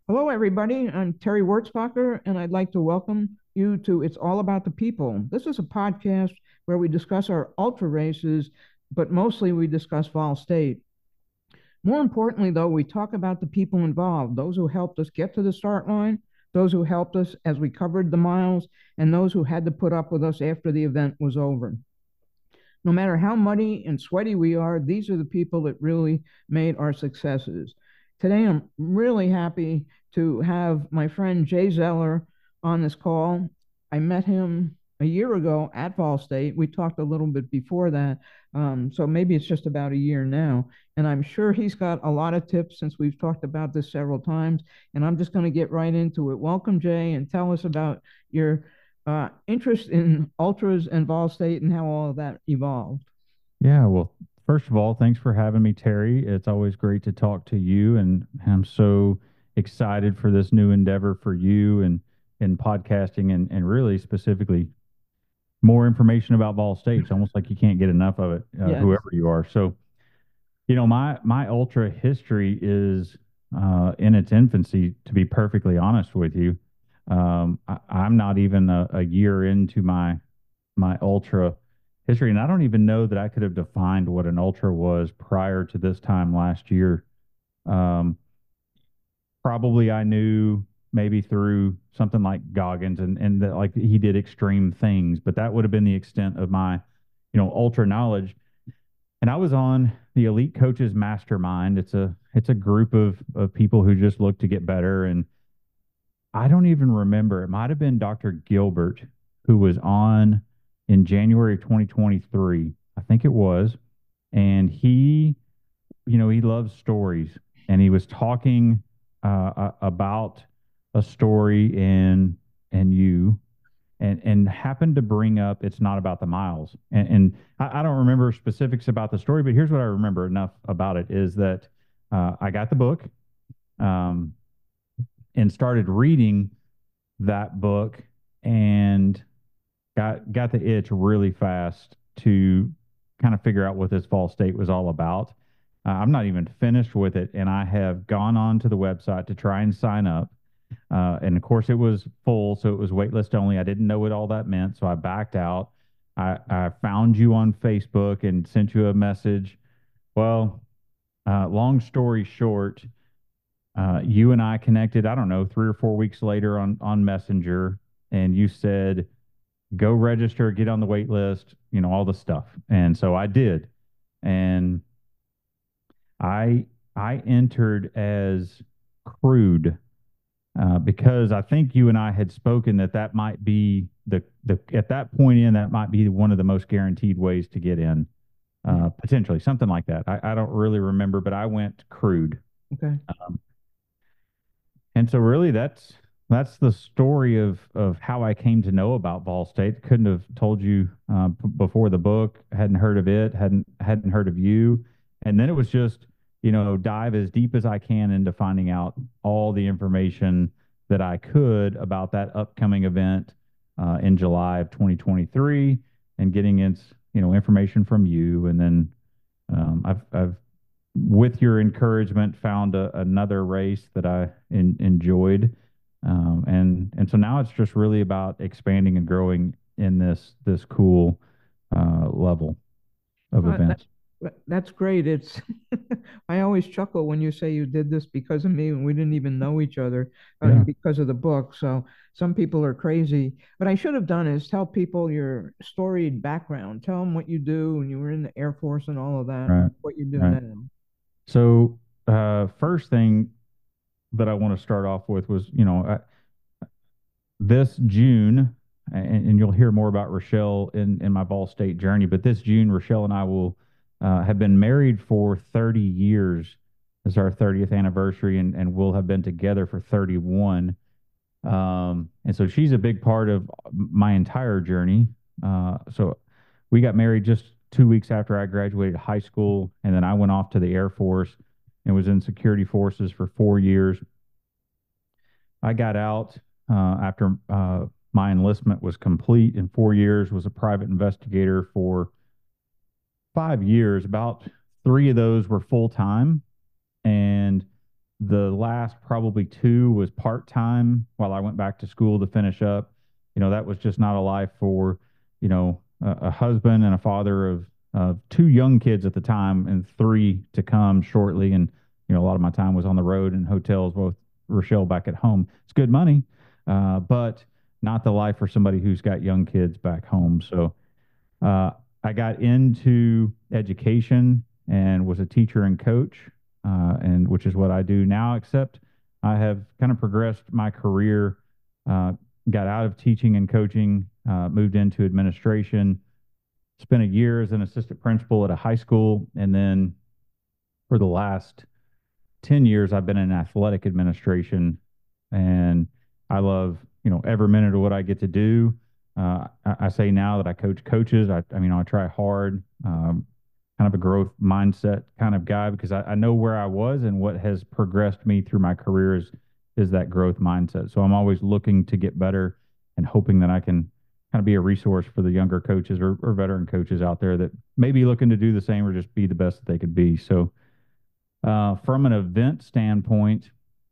Hello, everybody. I'm Terry Wurzbacher, and I'd like to welcome you to It's All About the People. This is a podcast where we discuss our ultra races, but mostly we discuss Vol State. More importantly, though, we talk about the people involved, those who helped us get to the start line, those who helped us as we covered the miles, and those who had to put up with us after the event was over. No matter how muddy and sweaty we are, these are the people that really made our successes. Today, I'm really happy to have my friend Jay Zeller on this call. I met him a year ago at Ball State. We talked a little bit before that, so maybe it's just about a year now. And I'm sure he's got a lot of tips since we've talked about this several times. And I'm just going to get right into it. Welcome, Jay, and tell us about your interest in ultras and Vol State and how all of that evolved. Yeah, well, first of all, thanks for having me, Terry. It's always great to talk to you, and I'm so excited for this new endeavor for you and podcasting and really specifically more information about Ball State. It's almost like you can't get enough of it, Yes. whoever you are. So, my ultra history is in its infancy, to be perfectly honest with you. I'm not even a year into my ultra history, and I don't even know that I could have defined what an ultra was prior to this time last year. Um, Probably I knew maybe through something like Goggins and that like he did extreme things, but that would have been the extent of my, ultra knowledge. And I was on the Elite Coaches Mastermind. It's a group of people who just look to get better. And I don't even remember. It might have been Dr. Gilbert who was on in January of 2023. I think it was. And he loves stories. And he was talking about a story in you and happened to bring up it's not about the miles. And I don't remember specifics about the story, but here's what I remember enough about it is that I got the book um, and started reading that book and got the itch really fast to kind of figure out what this Fall State was all about. I'm not even finished with it, and I have gone on to the website to try and sign up. And of course, it was full, so it was waitlist only. I didn't know what all that meant, so I backed out. I found you on Facebook and sent you a message. Well, long story short, you and I connected, I don't know, 3 or 4 weeks later on Messenger, and you said, go register, get on the wait list, all the stuff. And so I did. And I I entered as crude because I think you and I had spoken that that might be the at that point in that might be one of the most guaranteed ways to get in, Mm. potentially something like that. I don't really remember, but I went crude. Okay. Um, And so really that's the story of how I came to know about Ball State. Couldn't have told you before the book. Hadn't heard of it. Hadn't heard of you. And then it was just dive as deep as I can into finding out all the information that I could about that upcoming event in July of 2023, and getting its information from you. And then I've with your encouragement, found another race that I enjoyed, and so now it's just really about expanding and growing in this cool level of Uh, that, events. that's great. It's I always chuckle when you say you did this because of me and we didn't even know each other Yeah, because of the book. So some people are crazy. What I should have done is tell people your storied background. Tell them what you do and you were in the Air Force and all of that, right, what you do right. now. So first thing that I want to start off with was this June, and you'll hear more about Rochelle in my Ball State journey, but this June, Rochelle and I will have been married for 30 years. It's our 30th anniversary, and we'll have been together for 31. And so she's a big part of my entire journey. So we got married just 2 weeks after I graduated high school, and then I went off to the Air Force and was in security forces for 4 years. I got out after my enlistment was complete in 4 years, was a private investigator for 5 years. About three of those were full time. And The last probably two was part-time while I went back to school to finish up. That was just not a life for, a husband and a father of two young kids at the time and three to come shortly. And, a lot of my time was on the road and hotels, both Rochelle back at home. It's good money, but not the life for somebody who's got young kids back home. So uh, I got into education and was a teacher and coach, and which is what I do now. Except I have kind of progressed my career, uh, got out of teaching and coaching, moved into administration, spent a year as an assistant principal at a high school, and then for the last 10 years I've been in athletic administration, and I love, every minute of what I get to do. I say now that I coach coaches. I try hard, kind of a growth mindset kind of guy because I know where I was and what has progressed me through my career is that growth mindset. So I'm always looking to get better and hoping that I can kind of be a resource for the younger coaches or veteran coaches out there that may be looking to do the same or just be the best that they could be. So, from an event standpoint,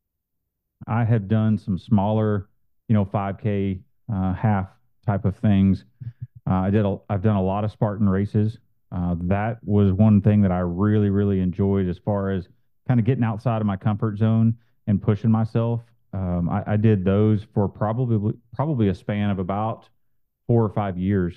I have done some smaller, 5K, half type of things. I've done a lot of Spartan races. That was one thing that I really, really enjoyed as far as kind of getting outside of my comfort zone and pushing myself. I did those for probably a span of about 4 or 5 years.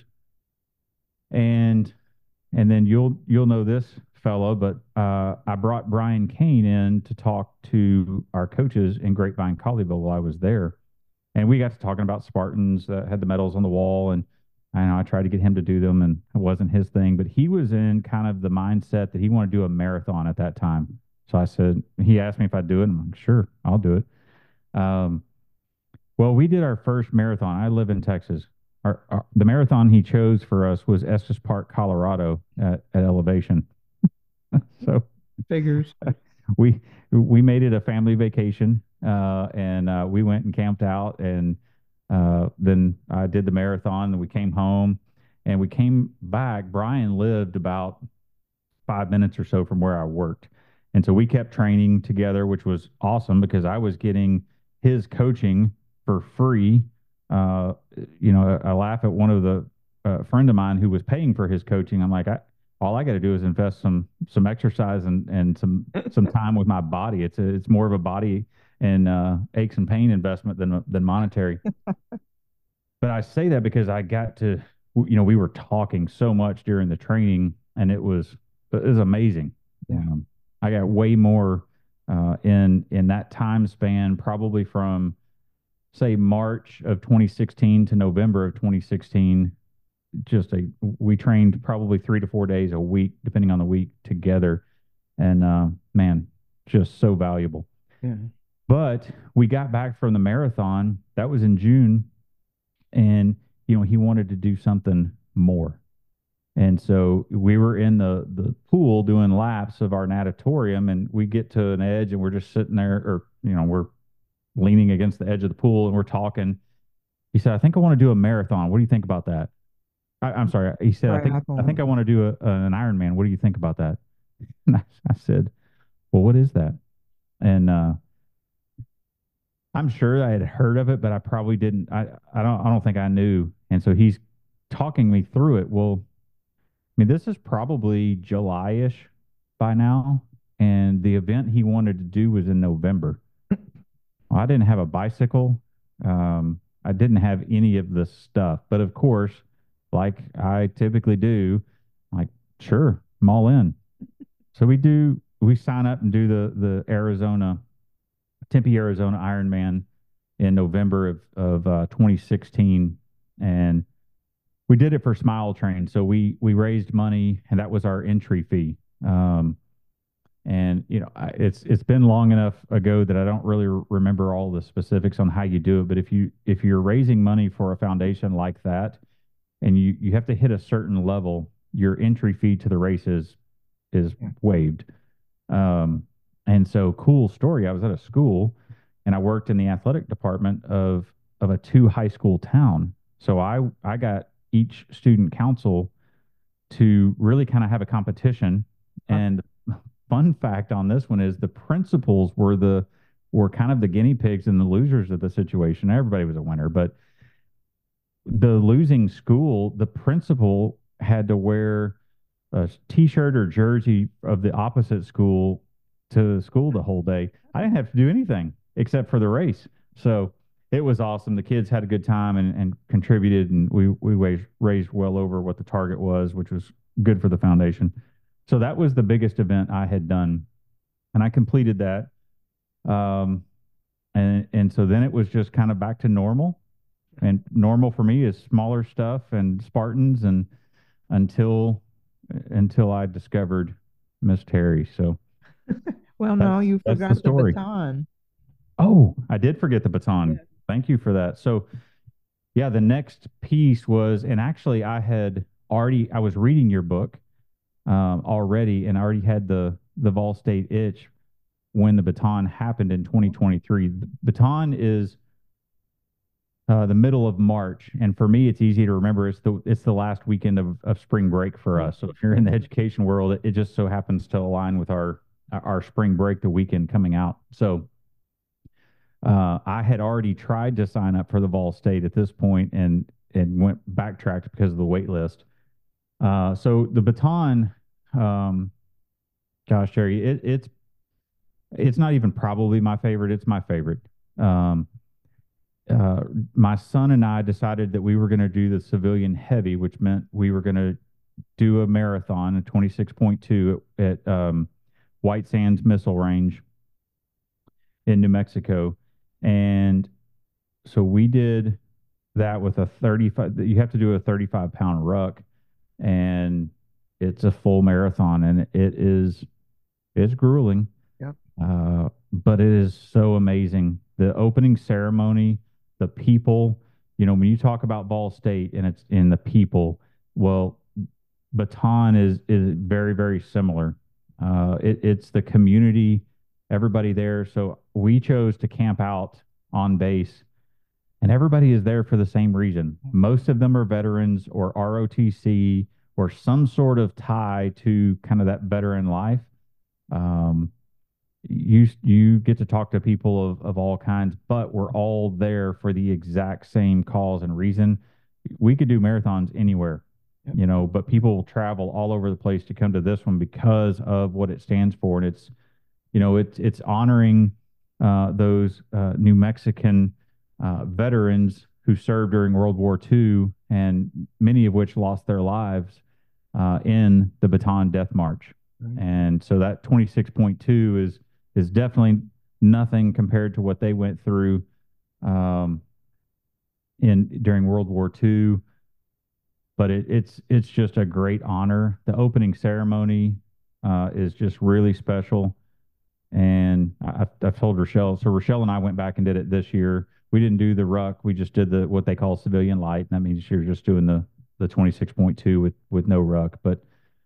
And and then you'll know this fellow, but I brought Brian Kane in to talk to our coaches in Grapevine, Colleyville while I was there, and we got to talking about Spartans that had the medals on the wall, and I know I tried to get him to do them, and it wasn't his thing, but he was in kind of the mindset that he wanted to do a marathon at that time. So I said, he asked me if I'd do it, and I'm like, sure, I'll do it. Um, well, we did our first marathon. I live in Texas. The marathon he chose for us was Estes Park, Colorado, at elevation. So Figures. we we made it a family vacation, and we went and camped out, and then I did the marathon. And we came home, and we came back. Brian lived about 5 minutes or so from where I worked. And so we kept training together, which was awesome because I was getting his coaching for free. Uh, I laugh at one of the friend of mine who was paying for his coaching. I'm like, all I got to do is invest some exercise and some time with my body. It's more of a body and aches and pain investment than monetary. But I say that because I got to, we were talking so much during the training, and it was amazing. Yeah. I got way more in that time span, probably from say March of 2016 to November of 2016. We trained probably 3 to 4 days a week, depending on the week, together, and man, just so valuable. Yeah. But we got back from the marathon. That was in June, and he wanted to do something more. And so we were in the pool doing laps of our natatorium, and we get to an edge, and we're just sitting there, or we're leaning against the edge of the pool, and we're talking. He said, "I think I want to do a marathon. What do you think about that?" I'm sorry. He said, "I think I want to do an Ironman. What do you think about that?" And I said, "Well, what is that?" And I'm sure I had heard of it, but I probably didn't. I don't think I knew. And so he's talking me through it. Well, I mean, this is probably July-ish by now, and the event he wanted to do was in November. Well, I didn't have a bicycle. I didn't have any of the stuff, but of course, like I typically do, like, sure, I'm all in. So we sign up and do the Tempe, Arizona Ironman in November of 2016, and we did it for Smile Train. So we raised money, and that was our entry fee. And it's been long enough ago that I don't really remember all the specifics on how you do it. But if you're raising money for a foundation like that, and you have to hit a certain level, your entry fee to the race is waived. And so, cool story. I was at a school, and I worked in the athletic department of a two high school town. So I got each student council to really kind of have a competition, and fun fact on this one is the principals were kind of the guinea pigs and the losers of the situation. Everybody was a winner, but the losing school, the principal had to wear a t-shirt or jersey of the opposite school to school the whole day. I didn't have to do anything except for the race. So it was awesome. The kids had a good time and contributed, and we raised well over what the target was, which was good for the foundation. So that was the biggest event I had done, and I completed that. Um, and so then it was just kind of back to normal, and normal for me is smaller stuff and Spartans, and until until I discovered Miss Terry. So Well, no, you that's the forgot the story. baton. Oh, I did forget the baton. Yeah. Thank you for that. So yeah, the next piece was, and actually I was reading your book already, and I already had the Vol State itch when the baton happened in 2023. The baton is the middle of March, and for me, it's easy to remember. It's the last weekend of spring break for us. So if you're in the education world, it just so happens to align with our spring break, the weekend coming out. So I had already tried to sign up for the Vol State at this point, and went backtracked because of the wait list. So the baton, um, gosh, Jerry, it's not even probably my favorite. It's my favorite. Um, my son and I decided that we were going to do the civilian heavy, which meant we were going to do a marathon, a 26.2 at White Sands Missile Range in New Mexico. And so we did that with a 35, you have to do a 35-pound ruck, and it's a full marathon, and it's grueling. Yep. But it is so amazing. The opening ceremony, the people, when you talk about Ball State and it's in the people, well, Baton is very, very similar. It's the community, everybody there. So we chose to camp out on base, and everybody is there for the same reason. Most of them are veterans or ROTC or some sort of tie to kind of that veteran life. Um, you get to talk to people of all kinds, but we're all there for the exact same cause and reason. We could do marathons anywhere, Yep. but people will travel all over the place to come to this one because of what it stands for, and it's honoring those New Mexican veterans who served during World War II, and many of which lost their lives in the Bataan Death March. Right. And so that 26.2 is definitely nothing compared to what they went through um, in during World War II. But it's just a great honor. The opening ceremony is just really special. And I've told Rochelle. So Rochelle and I went back and did it this year. We didn't do the ruck. We just did what they call civilian light. And that means you're just doing the 26.2 with no ruck. But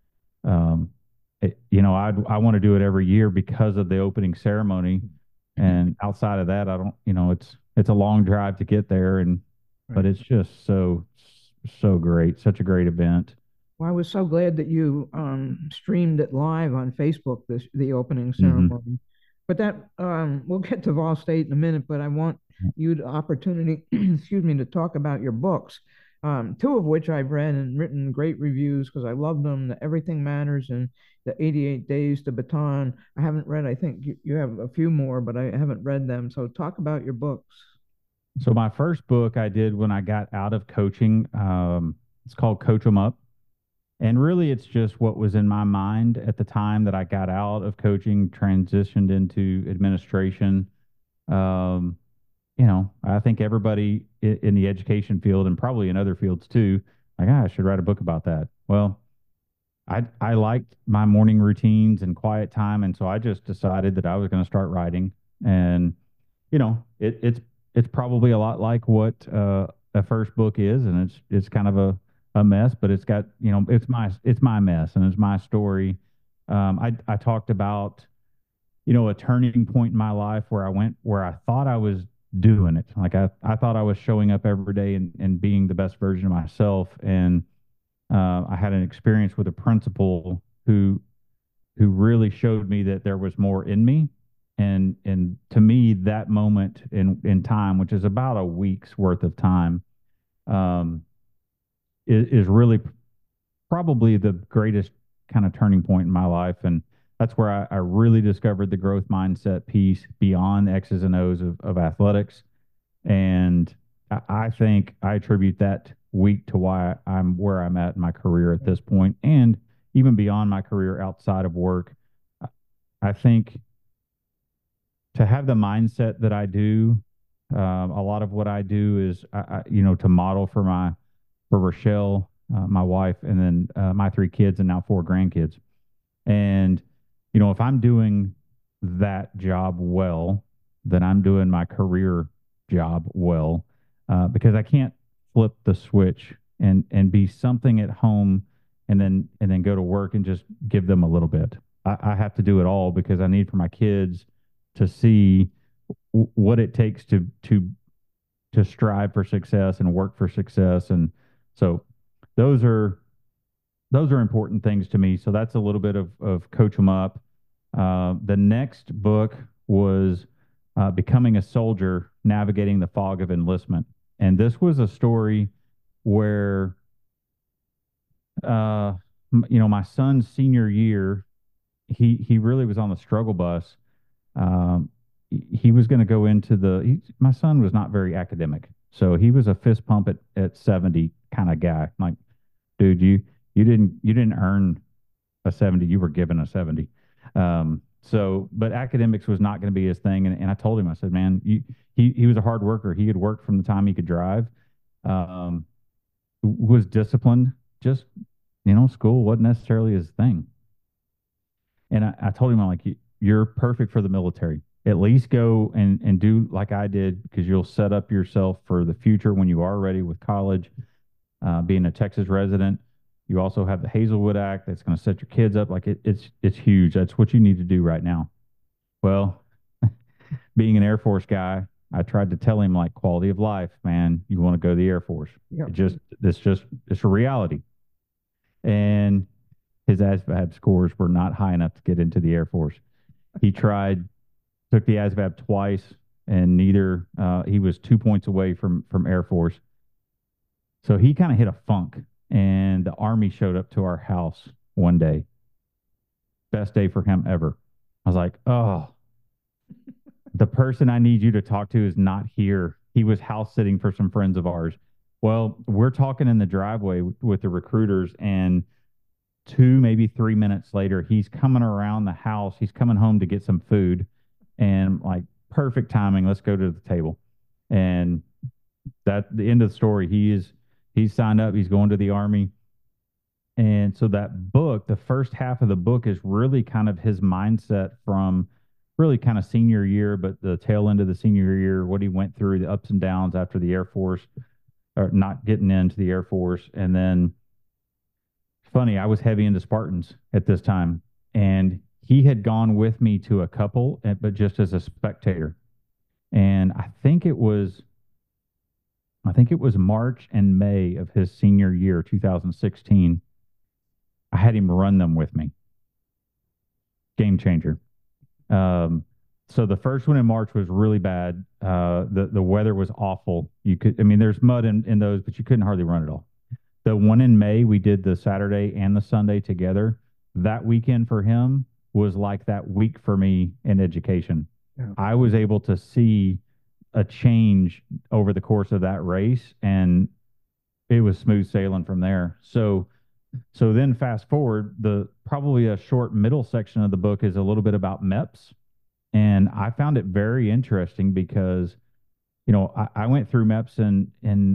I want to do it every year because of the opening ceremony. And outside of that, I don't. It's a long drive to get there, but it's just so great. Such a great event. Well, I was so glad that you streamed it live on Facebook, the opening Mm-hmm. ceremony. But that we'll get to Vol State in a minute, but I want you the opportunity, excuse me, to talk about your books, two of which I've read and written great reviews because I love them. The Everything Matters and the 88 Days to Baton. I haven't read, I think you have a few more, but I haven't read them. So talk about your books. So my first book I did when I got out of coaching, it's called Coach 'em Up. And really, it's just what was in my mind at the time that I got out of coaching, transitioned into administration. Um, I think everybody in the education field and probably in other fields too, like, I should write a book about that. Well, I liked my morning routines and quiet time, and so I just decided that I was going to start writing. And it's probably a lot like what a first book is, and it's kind of a mess, but it's got it's my mess and it's my story. I talked about a turning point in my life where I went where I thought I was doing it. Like I thought I was showing up every day and being the best version of myself. And I had an experience with a principal who who really showed me that there was more in me. And to me, that moment in time, which is about a week's worth of time, um, is really probably the greatest kind of turning point in my life. And that's where I really discovered the growth mindset piece beyond the X's and O's of athletics. And I think I attribute that week to why I'm where I'm at in my career at this point, and even beyond my career outside of work. I think to have the mindset that I do, a lot of what I do is, to model for Rochelle, my wife, and then my three kids, and now four grandkids. And if I'm doing that job well, then I'm doing my career job well, because I can't flip the switch and be something at home and then go to work and just give them a little bit. I have to do it all because I need for my kids to see what it takes to strive for success and work for success. And so those are those are important things to me. So that's a little bit of Coach 'em Up. The next book was Becoming a Soldier, Navigating the Fog of Enlistment. And this was a story where, my son's senior year, he really was on the struggle bus. He was going to go into my son was not very academic. So he was a fist pump at 70 kind of guy. Like, dude, you didn't earn a 70, you were given a 70. But academics was not going to be his thing. And I told him, I said, man, he was a hard worker. He had worked from the time he could drive, um, was disciplined, just, school wasn't necessarily his thing. And I told him, I'm like, you're perfect for the military. At least go and do like I did, because you'll set up yourself for the future when you are ready with college. Being a Texas resident, you also have the Hazelwood Act that's going to set your kids up. Like it's huge. That's what you need to do right now. Well, being an Air Force guy, I tried to tell him, like, quality of life, man. You want to go to the Air Force. Yeah. It's a reality. And his ASVAB scores were not high enough to get into the Air Force. He took the ASVAB twice, and neither. He was 2 points away from Air Force. So he kind of hit a funk, and the Army showed up to our house one day. Best day for him ever. I was like, oh, the person I need you to talk to is not here. He was house sitting for some friends of ours. Well, we're talking in the driveway with the recruiters, and 2, maybe 3 minutes later, he's coming around the house. He's coming home to get some food, and like, perfect timing. Let's go to the table. And that's the end of the story. He's signed up. He's going to the Army. And so that book, the first half of the book, is really kind of his mindset from really kind of senior year, but the tail end of the senior year, what he went through, the ups and downs after the Air Force, or not getting into the Air Force. And then, funny, I was heavy into Spartans at this time, and he had gone with me to a couple, but just as a spectator. And I think it was March and May of his senior year, 2016. I had him run them with me. Game changer. So the first one in March was really bad. The weather was awful. There's mud in those, but you couldn't hardly run it all. The one in May, we did the Saturday and the Sunday together. That weekend for him was like that week for me in education. Yeah. I was able to see a change over the course of that race, and it was smooth sailing from there. So then fast forward, probably a short middle section of the book is a little bit about MEPS. And I found it very interesting because, I went through MEPS in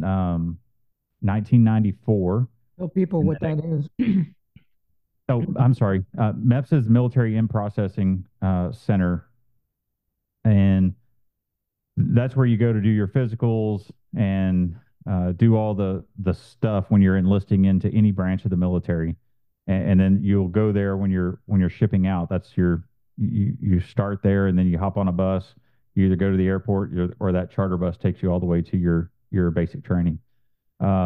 1994. Tell people what that is. Oh, I'm sorry. MEPS is Military In-Processing Center. And that's where you go to do your physicals and do all the stuff when you're enlisting into any branch of the military. And then you'll go there when you're shipping out. That's you start there, and then you hop on a bus. You either go to the airport, or that charter bus takes you all the way to your basic training.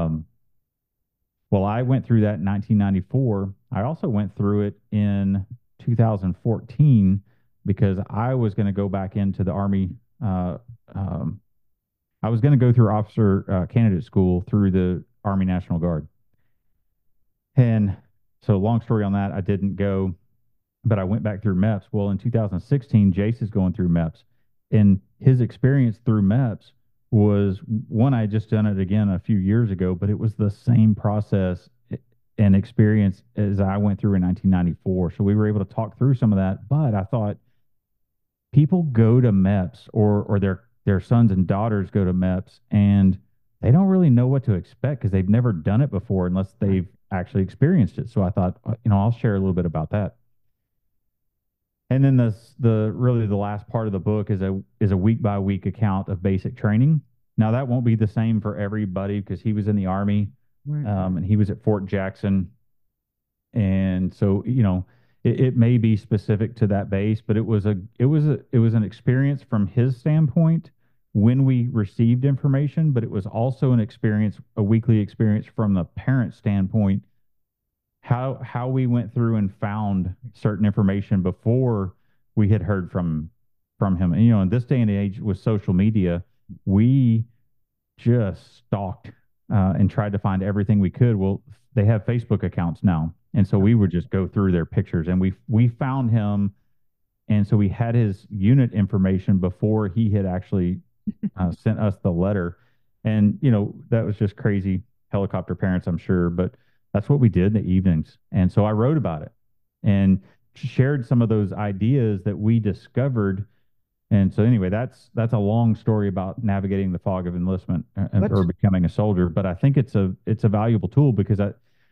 Well, I went through that in 1994. I also went through it in 2014 because I was going to go back into the Army. Uh, um, I was going to go through officer candidate school through the Army National Guard. And so, long story on that, I didn't go, but I went back through MEPS. Well, in 2016, Jace is going through MEPS. And his experience through MEPS was one, I had just done it again a few years ago, but it was the same process and experience as I went through in 1994. So we were able to talk through some of that. But I thought people go to MEPS or their sons and daughters go to MEPS and they don't really know what to expect because they've never done it before unless they've actually experienced it. So I thought, I'll share a little bit about that. And then the really the last part of the book is a week by week account of basic training. Now that won't be the same for everybody because he was in the Army, Right. and he was at Fort Jackson, and so it may be specific to that base, but it was an experience from his standpoint when we received information, but it was also an experience, a weekly experience from the parent standpoint, how we went through and found certain information before we had heard from him. And in this day and age with social media, we just stalked and tried to find everything we could. Well, they have Facebook accounts now, and so we would just go through their pictures, and we found him, and so we had his unit information before he had actually sent us the letter, and that was just crazy helicopter parents, I'm sure, but that's what we did in the evenings, and so I wrote about it and shared some of those ideas that we discovered. And so anyway, that's a long story about navigating the fog of enlistment or becoming a soldier. But I think it's a valuable tool because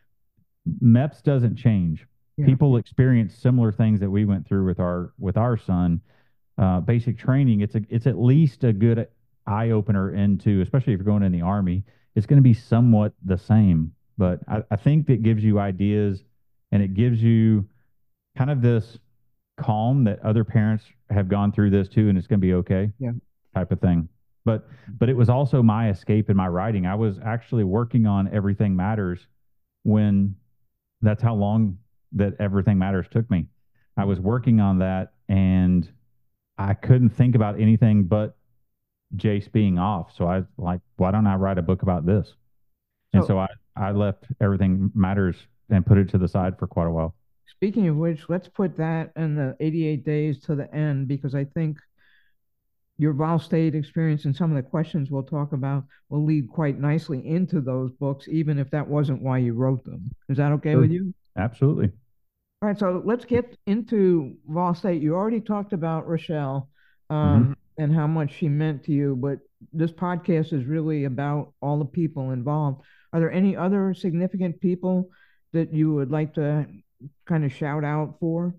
MEPS doesn't change. Yeah. People experience similar things that we went through with our son. Basic training, it's at least a good eye opener into, especially if you're going in the Army. It's going to be somewhat the same, but I think it gives you ideas and it gives you kind of this calm that other parents have gone through this too, and it's going to be okay. Yeah. Type of thing. But it was also my escape in my writing. I was actually working on Everything Matters when that's how long that Everything Matters took me. I was working on that and I couldn't think about anything but Jace being off. So I was like, why don't I write a book about this? And so I left Everything Matters and put it to the side for quite a while. Speaking of which, let's put that in the 88 days to the end because I think your Vol State experience and some of the questions we'll talk about will lead quite nicely into those books, even if that wasn't why you wrote them. Is that okay with you? Absolutely. All right, so let's get into Vol State. You already talked about Rochelle and how much she meant to you, but this podcast is really about all the people involved. Are there any other significant people that you would like to kind of shout out for?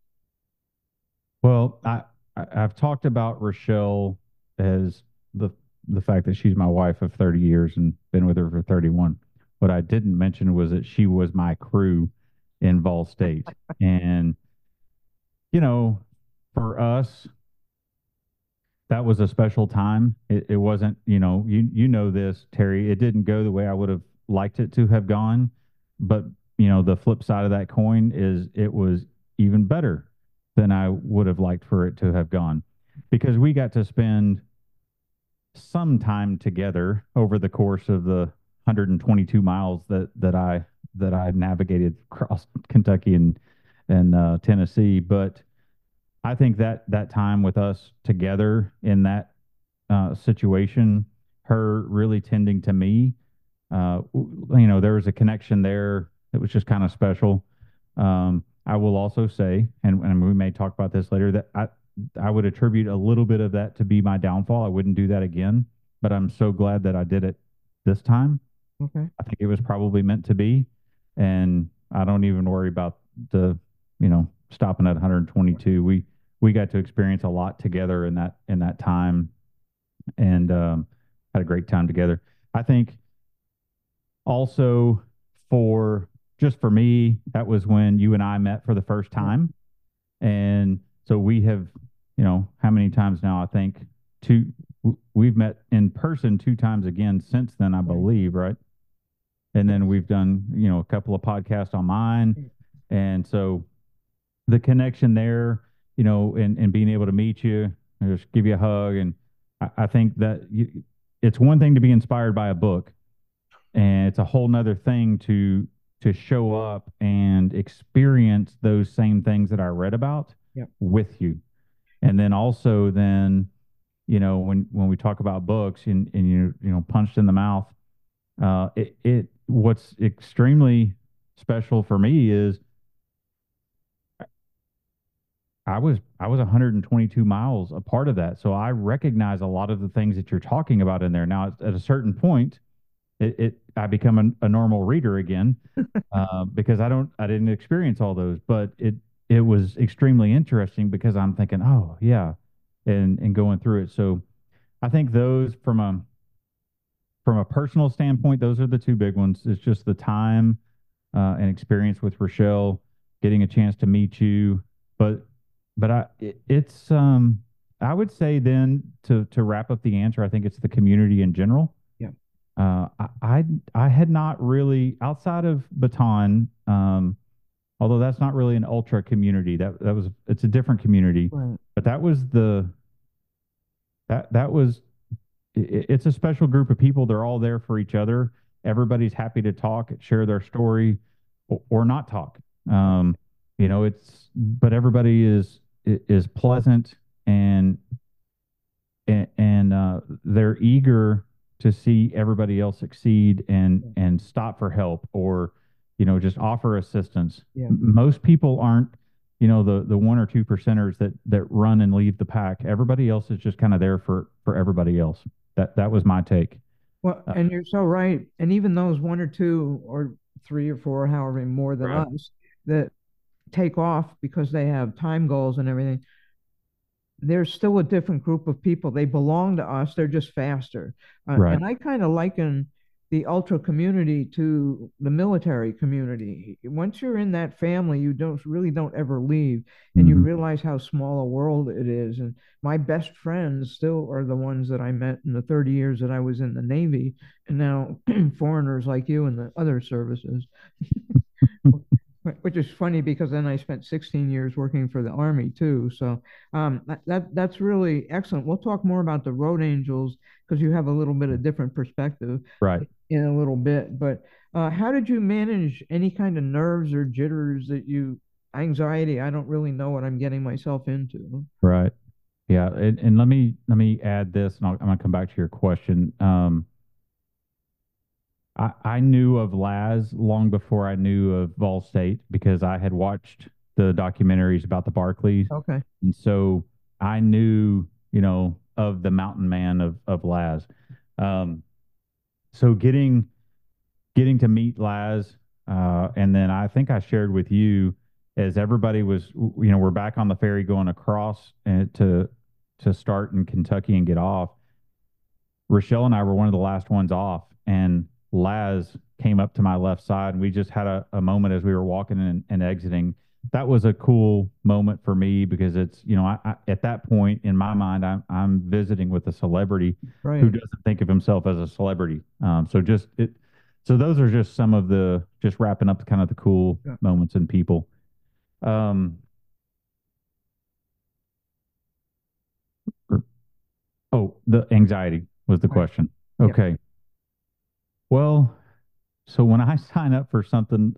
Well, I've talked about Rochelle as the fact that she's my wife of 30 years and been with her for 31. What I didn't mention was that she was my crew in Vol State. And, for us, that was a special time. It wasn't, you know this, Terry, it didn't go the way I would have liked it to have gone. But, the flip side of that coin is it was even better than I would have liked for it to have gone because we got to spend some time together over the course of the 122 miles that I navigated across Kentucky and Tennessee. But I think that time with us together in that situation, her really tending to me, there was a connection there that was just kind of special. I will also say, and we may talk about this later, that I would attribute a little bit of that to be my downfall. I wouldn't do that again, but I'm so glad that I did it this time. Okay. I think it was probably meant to be, and I don't even worry about the, stopping at 122. We got to experience a lot together in that time, and had a great time together. I think also for me, that was when you and I met for the first time. And so we have, how many times now? I think we've met in person 2 times again since then, I believe, right? And then we've done, a couple of podcasts on mine. And so the connection there, and being able to meet you, and just give you a hug. And I think that it's one thing to be inspired by a book, and it's a whole nother thing to show up and experience those same things that I read about Yeah. with you. And then also then, when we talk about books and punched in the mouth, it what's extremely special for me is I was 122 miles a part of that. So I recognize a lot of the things that you're talking about in there. Now, at a certain point, I become a normal reader again, because I didn't experience all those, but it was extremely interesting because I'm thinking, oh yeah, and going through it. So I think those from a personal standpoint, those are the two big ones. It's just the time and experience with Rochelle, getting a chance to meet you. But it's I would say then to wrap up the answer, I think it's the community in general. Yeah. I had not really outside of Baton, although that's not really an ultra community. It's a different community, Right. but that was it's a special group of people. They're all there for each other. Everybody's happy to talk, share their story, or not talk. But everybody is pleasant and they're eager to see everybody else succeed and stop for help or just offer assistance. Yeah. Most people aren't the 1 or 2 percenters that run and leave the pack. Everybody else is just kind of there for everybody else. That was my take. Well, Uh, and you're so right. And even those one or two or three or four, however many more than Right. us, that take off because they have time goals and everything, they're still a different group of people. They belong to us. They're just faster. Right. And I kind of liken the ultra community to the military community. Once you're in that family, you don't ever leave, and you Hmm. realize how small a world it is. And my best friends still are the ones that I met in the 30 years that I was in the Navy, and now foreigners like you in the other services. Which is funny because then I spent 16 years working for the Army too. So that's really excellent. We'll talk more about the Road Angels because you have a little bit of different perspective Right. in a little bit. But how did you manage any kind of nerves or jitters anxiety? I don't really know what I'm getting myself into. Right. Yeah. And let me add this, and I'm gonna come back to your question. I knew of Laz long before I knew of Vol State because I had watched the documentaries about the Barclays. Okay. And so I knew, of the mountain man of Laz. Um, so getting to meet Laz, and then I think I shared with you as everybody was, we're back on the ferry going across and to start in Kentucky and get off. Rochelle and I were one of the last ones off, and Laz came up to my left side, and we just had a moment as we were walking and exiting. That was a cool moment for me because it's, at that point in my mind, I'm visiting with a celebrity who Right. doesn't think of himself as a celebrity. So those are just some of just wrapping up kind of the cool Yeah. moments and people. Um, oh, the anxiety was the Right. question. Yeah. Okay. Well, so when I sign up for something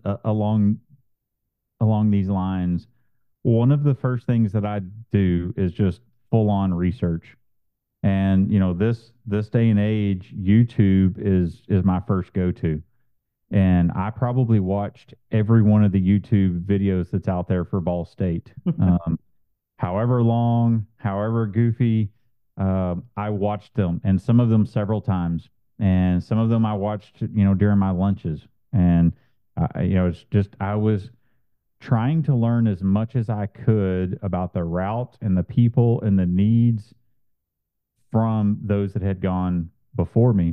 along these lines, one of the first things that I do is just full on research. And this day and age, YouTube is my first go-to. And I probably watched every one of the YouTube videos that's out there for Ball State. However long, however goofy, I watched them, and some of them several times, and some of them I watched, during my lunches, and it's just I was trying to learn as much as I could about the route and the people and the needs from those that had gone before me.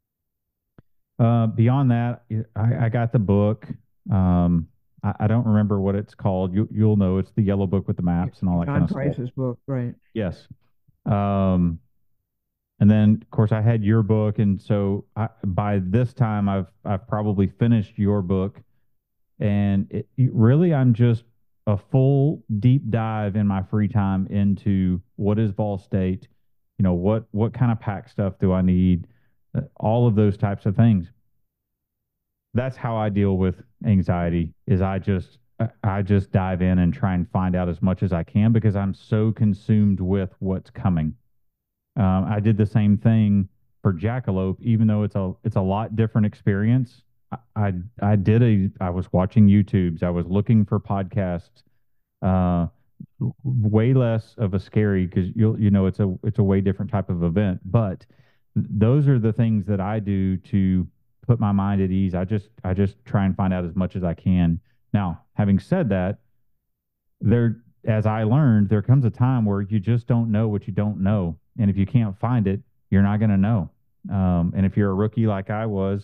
Beyond that, I got the book. Um, I don't remember what it's called. You'll know it's the yellow book with the maps and all that kind John of stuff. Price's book. Right. Yes. Um, and then of course I had your book, and so by this time I've probably finished your book, and really I'm just a full deep dive in my free time into what is Vol State, what kind of pack stuff do I need, all of those types of things. That's how I deal with anxiety is I just dive in and try and find out as much as I can because I'm so consumed with what's coming. I did the same thing for Jackalope, even though it's a lot different experience. I was watching YouTubes, I was looking for podcasts, uh, way less of a scary because it's a way different type of event. But those are the things that I do to put my mind at ease. I just try and find out as much as I can. Now, having said that, as I learned, there comes a time where you just don't know what you don't know. And if you can't find it, you're not going to know. And if you're a rookie like I was,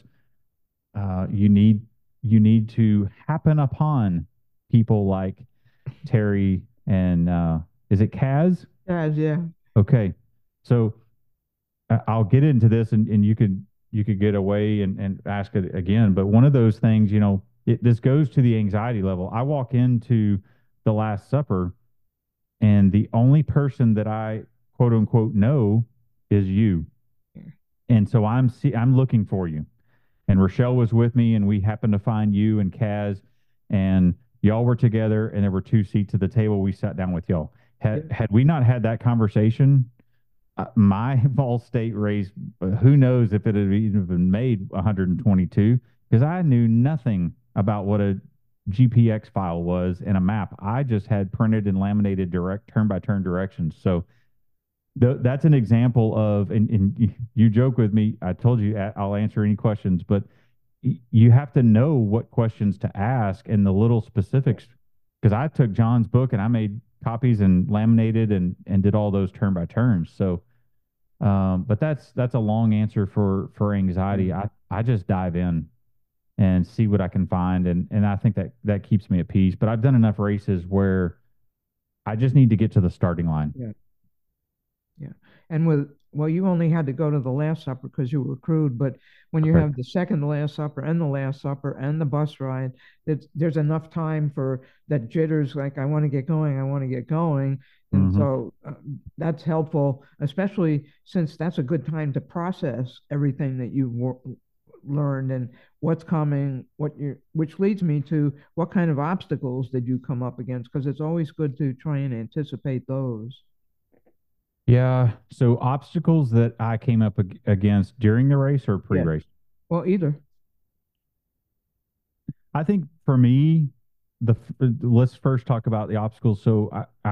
you need to happen upon people like Terry and is it Kaz? Guys, yeah. Okay. So I'll get into this and you could get away and ask it again. But one of those things, this goes to the anxiety level. I walk into the Last Supper and the only person that I quote unquote know is you. And so I'm looking for you. And Rochelle was with me, and we happened to find you and Kaz, and y'all were together, and there were two seats at the table. We sat down with y'all. Had we not had that conversation, my Vol State race, who knows if it had even been made 122, because I knew nothing about what a GPX file was and a map. I just had printed and laminated direct turn by turn directions. So that's an example of, and you joke with me. I told you I'll answer any questions, but you have to know what questions to ask and the little specifics. Because I took John's book and I made copies and laminated and did all those turn by turns. So, but that's a long answer for anxiety. I just dive in and see what I can find, and I think that keeps me at peace. But I've done enough races where I just need to get to the starting line. Yeah. Yeah. And well, you only had to go to the Last Supper because you were crewed, but when you Correct. have the second Last Supper and the Last Supper and the bus ride, there's enough time for that jitters, like, I want to get going, I want to get going. And Hmm. so that's helpful, especially since that's a good time to process everything that you've learned and what's coming, which leads me to what kind of obstacles did you come up against? Because it's always good to try and anticipate those. Yeah. So obstacles that I came up against during the race or Yeah. pre-race. Well, either. I think for me, let's first talk about the obstacles. So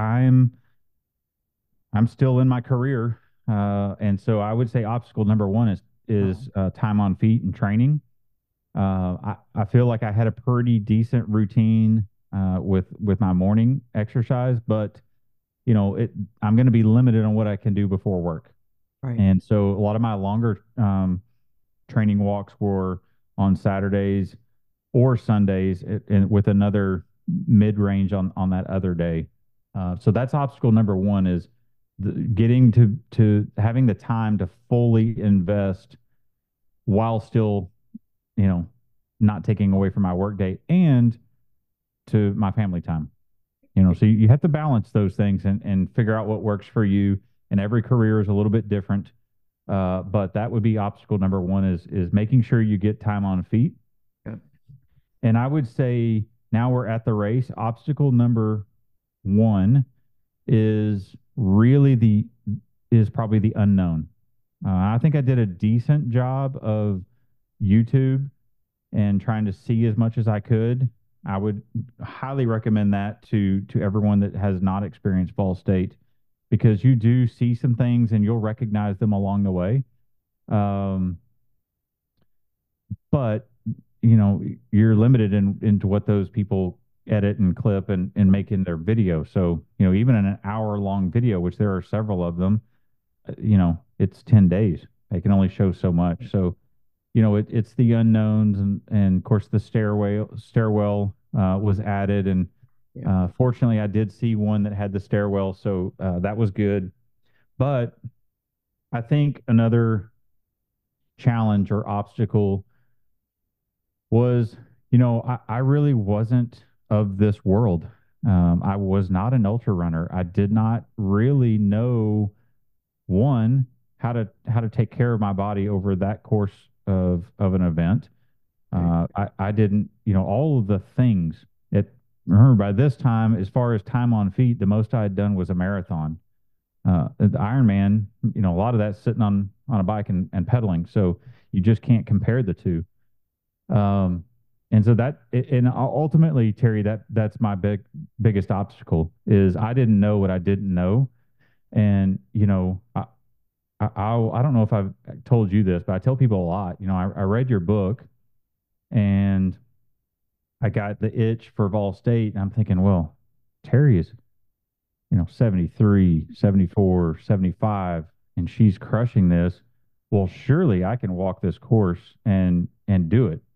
I'm still in my career, and so I would say obstacle number one is Oh, is time on feet and training. I feel like I had a pretty decent routine with my morning exercise, but I'm going to be limited on what I can do before work. right. And so a lot of my longer training walks were on Saturdays or Sundays and with another mid range on that other day. So that's obstacle number one is getting to having the time to fully invest while still, you know, not taking away from my work day and to my family time. So you have to balance those things and figure out what works for you. And every career is a little bit different. But that would be obstacle number one is making sure you get time on feet. Yeah. And I would say now we're at the race. Obstacle number one is really is probably the unknown. I think I did a decent job of YouTube and trying to see as much as I could. I would highly recommend that to everyone that has not experienced Ball State because you do see some things and you'll recognize them along the way. Um, but you're limited into what those people edit and clip and make in their video. So, even in an hour long video, which there are several of them, it's 10 days. They can only show so much. So, it's the unknowns and of course the stairwell was added. And Yeah. fortunately I did see one that had the stairwell. So that was good. But I think another challenge or obstacle was, I really wasn't of this world. I was not an ultra runner. I did not really know one how to take care of my body over that course of an event. Right. I didn't, all of the things. It Remember by this time, as far as time on feet, the most I had done was a marathon. The Ironman, a lot of that's sitting on a bike and pedaling, so you just can't compare the two. Um, and so and ultimately, Terry, that's my biggest obstacle is I didn't know what I didn't know, and I don't know if I've told you this, but I tell people a lot. I read your book and I got the itch for Vol State, and I'm thinking, well, Terry is 73, 74, 75, and she's crushing this. Well, surely I can walk this course and do it.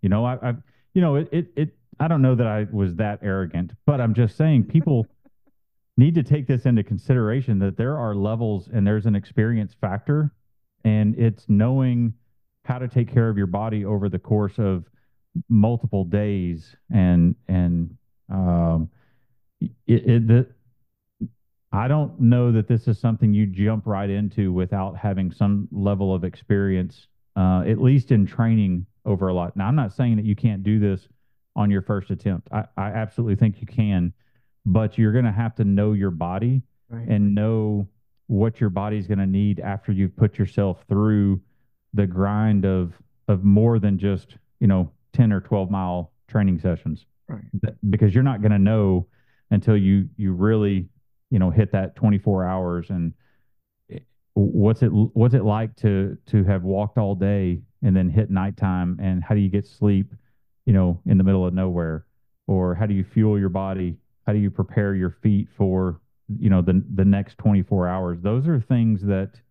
I don't know that I was that arrogant, but I'm just saying people need to take this into consideration that there are levels and there's an experience factor, and it's knowing how to take care of your body over the course of multiple days and it, it the, I don't know that this is something you jump right into without having some level of experience, at least in training over a lot. Now, I'm not saying that you can't do this on your first attempt. I absolutely think you can, but you're going to have to know your body Right. and know what your body's going to need after you've put yourself through the grind of more than just, 10 or 12-mile training sessions. Right. Because you're not going to know until you really hit that 24 hours and what's it like to have walked all day and then hit nighttime, and how do you get sleep in the middle of nowhere, or how do you fuel your body, how do you prepare your feet for the next 24 hours. Those are things that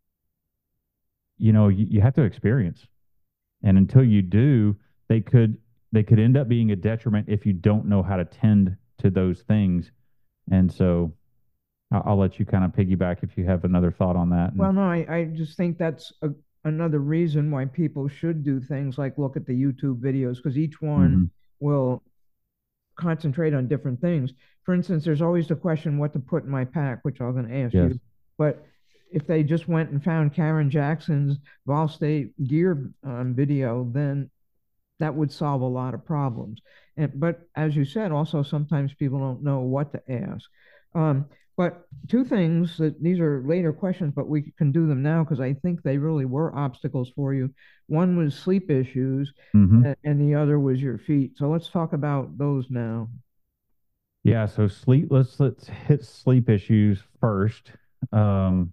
you have to experience, and until you do, they could end up being a detriment if you don't know how to tend to those things. And so I'll let you kind of piggyback if you have another thought on that. Well, no, I just think that's another reason why people should do things like look at the YouTube videos, because each one Mhm. will concentrate on different things. For instance, there's always the question what to put in my pack, which I'm going to ask Yes. you. But if they just went and found Karen Jackson's Vol State gear video, then that would solve a lot of problems. But as you said, also sometimes people don't know what to ask. Um, but two things that these are later questions, but we can do them now because I think they really were obstacles for you. One was sleep issues, Hmm. and the other was your feet. So let's talk about those now. Yeah. So sleep. Let's hit sleep issues first. Um,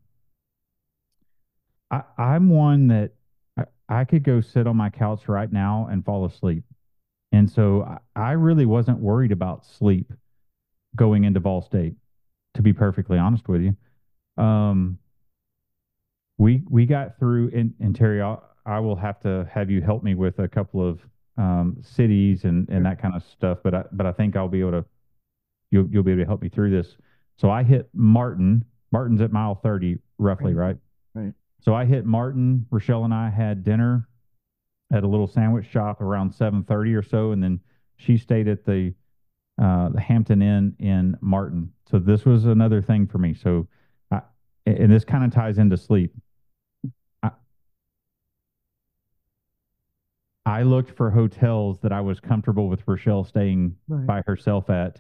I'm one that I could go sit on my couch right now and fall asleep, and so I really wasn't worried about sleep going into Vol State, to be perfectly honest with you. Um, we got through, and Terry, I will have to have you help me with a couple of cities and that kind of stuff, but I think I'll be able to you'll be able to help me through this. So I hit Martin. Martin's at mile 30 roughly, Right, right? right, So I hit Martin. Rochelle and I had dinner at a little sandwich shop around 7:30 or so, and then she stayed at the Hampton Inn in Martin. So this was another thing for me. So I, and this kind of ties into sleep. I, I looked for hotels that I was comfortable with Rochelle staying right. by herself at.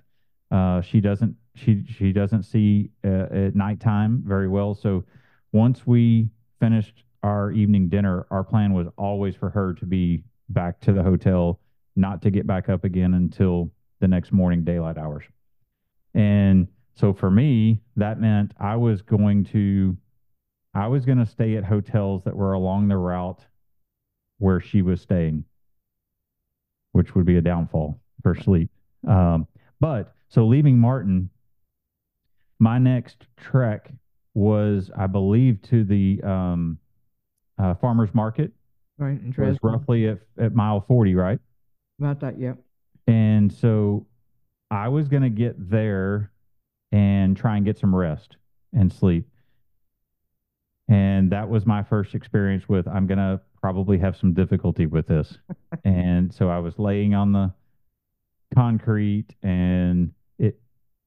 She doesn't see at nighttime very well. So once we finished our evening dinner, our plan was always for her to be back to the hotel, not to get back up again until the next morning daylight hours. And so for me, that meant I was going to stay at hotels that were along the route where she was staying, which would be a downfall for sleep. Um, but so leaving Martin, my next trek was, I believe, to the farmers market. Right, in Was Dresden. roughly at mile 40, right? About that, yeah. And so I was going to get there and try and get some rest and sleep. And that was my first experience with, I'm going to probably have some difficulty with this. And so I was laying on the concrete, and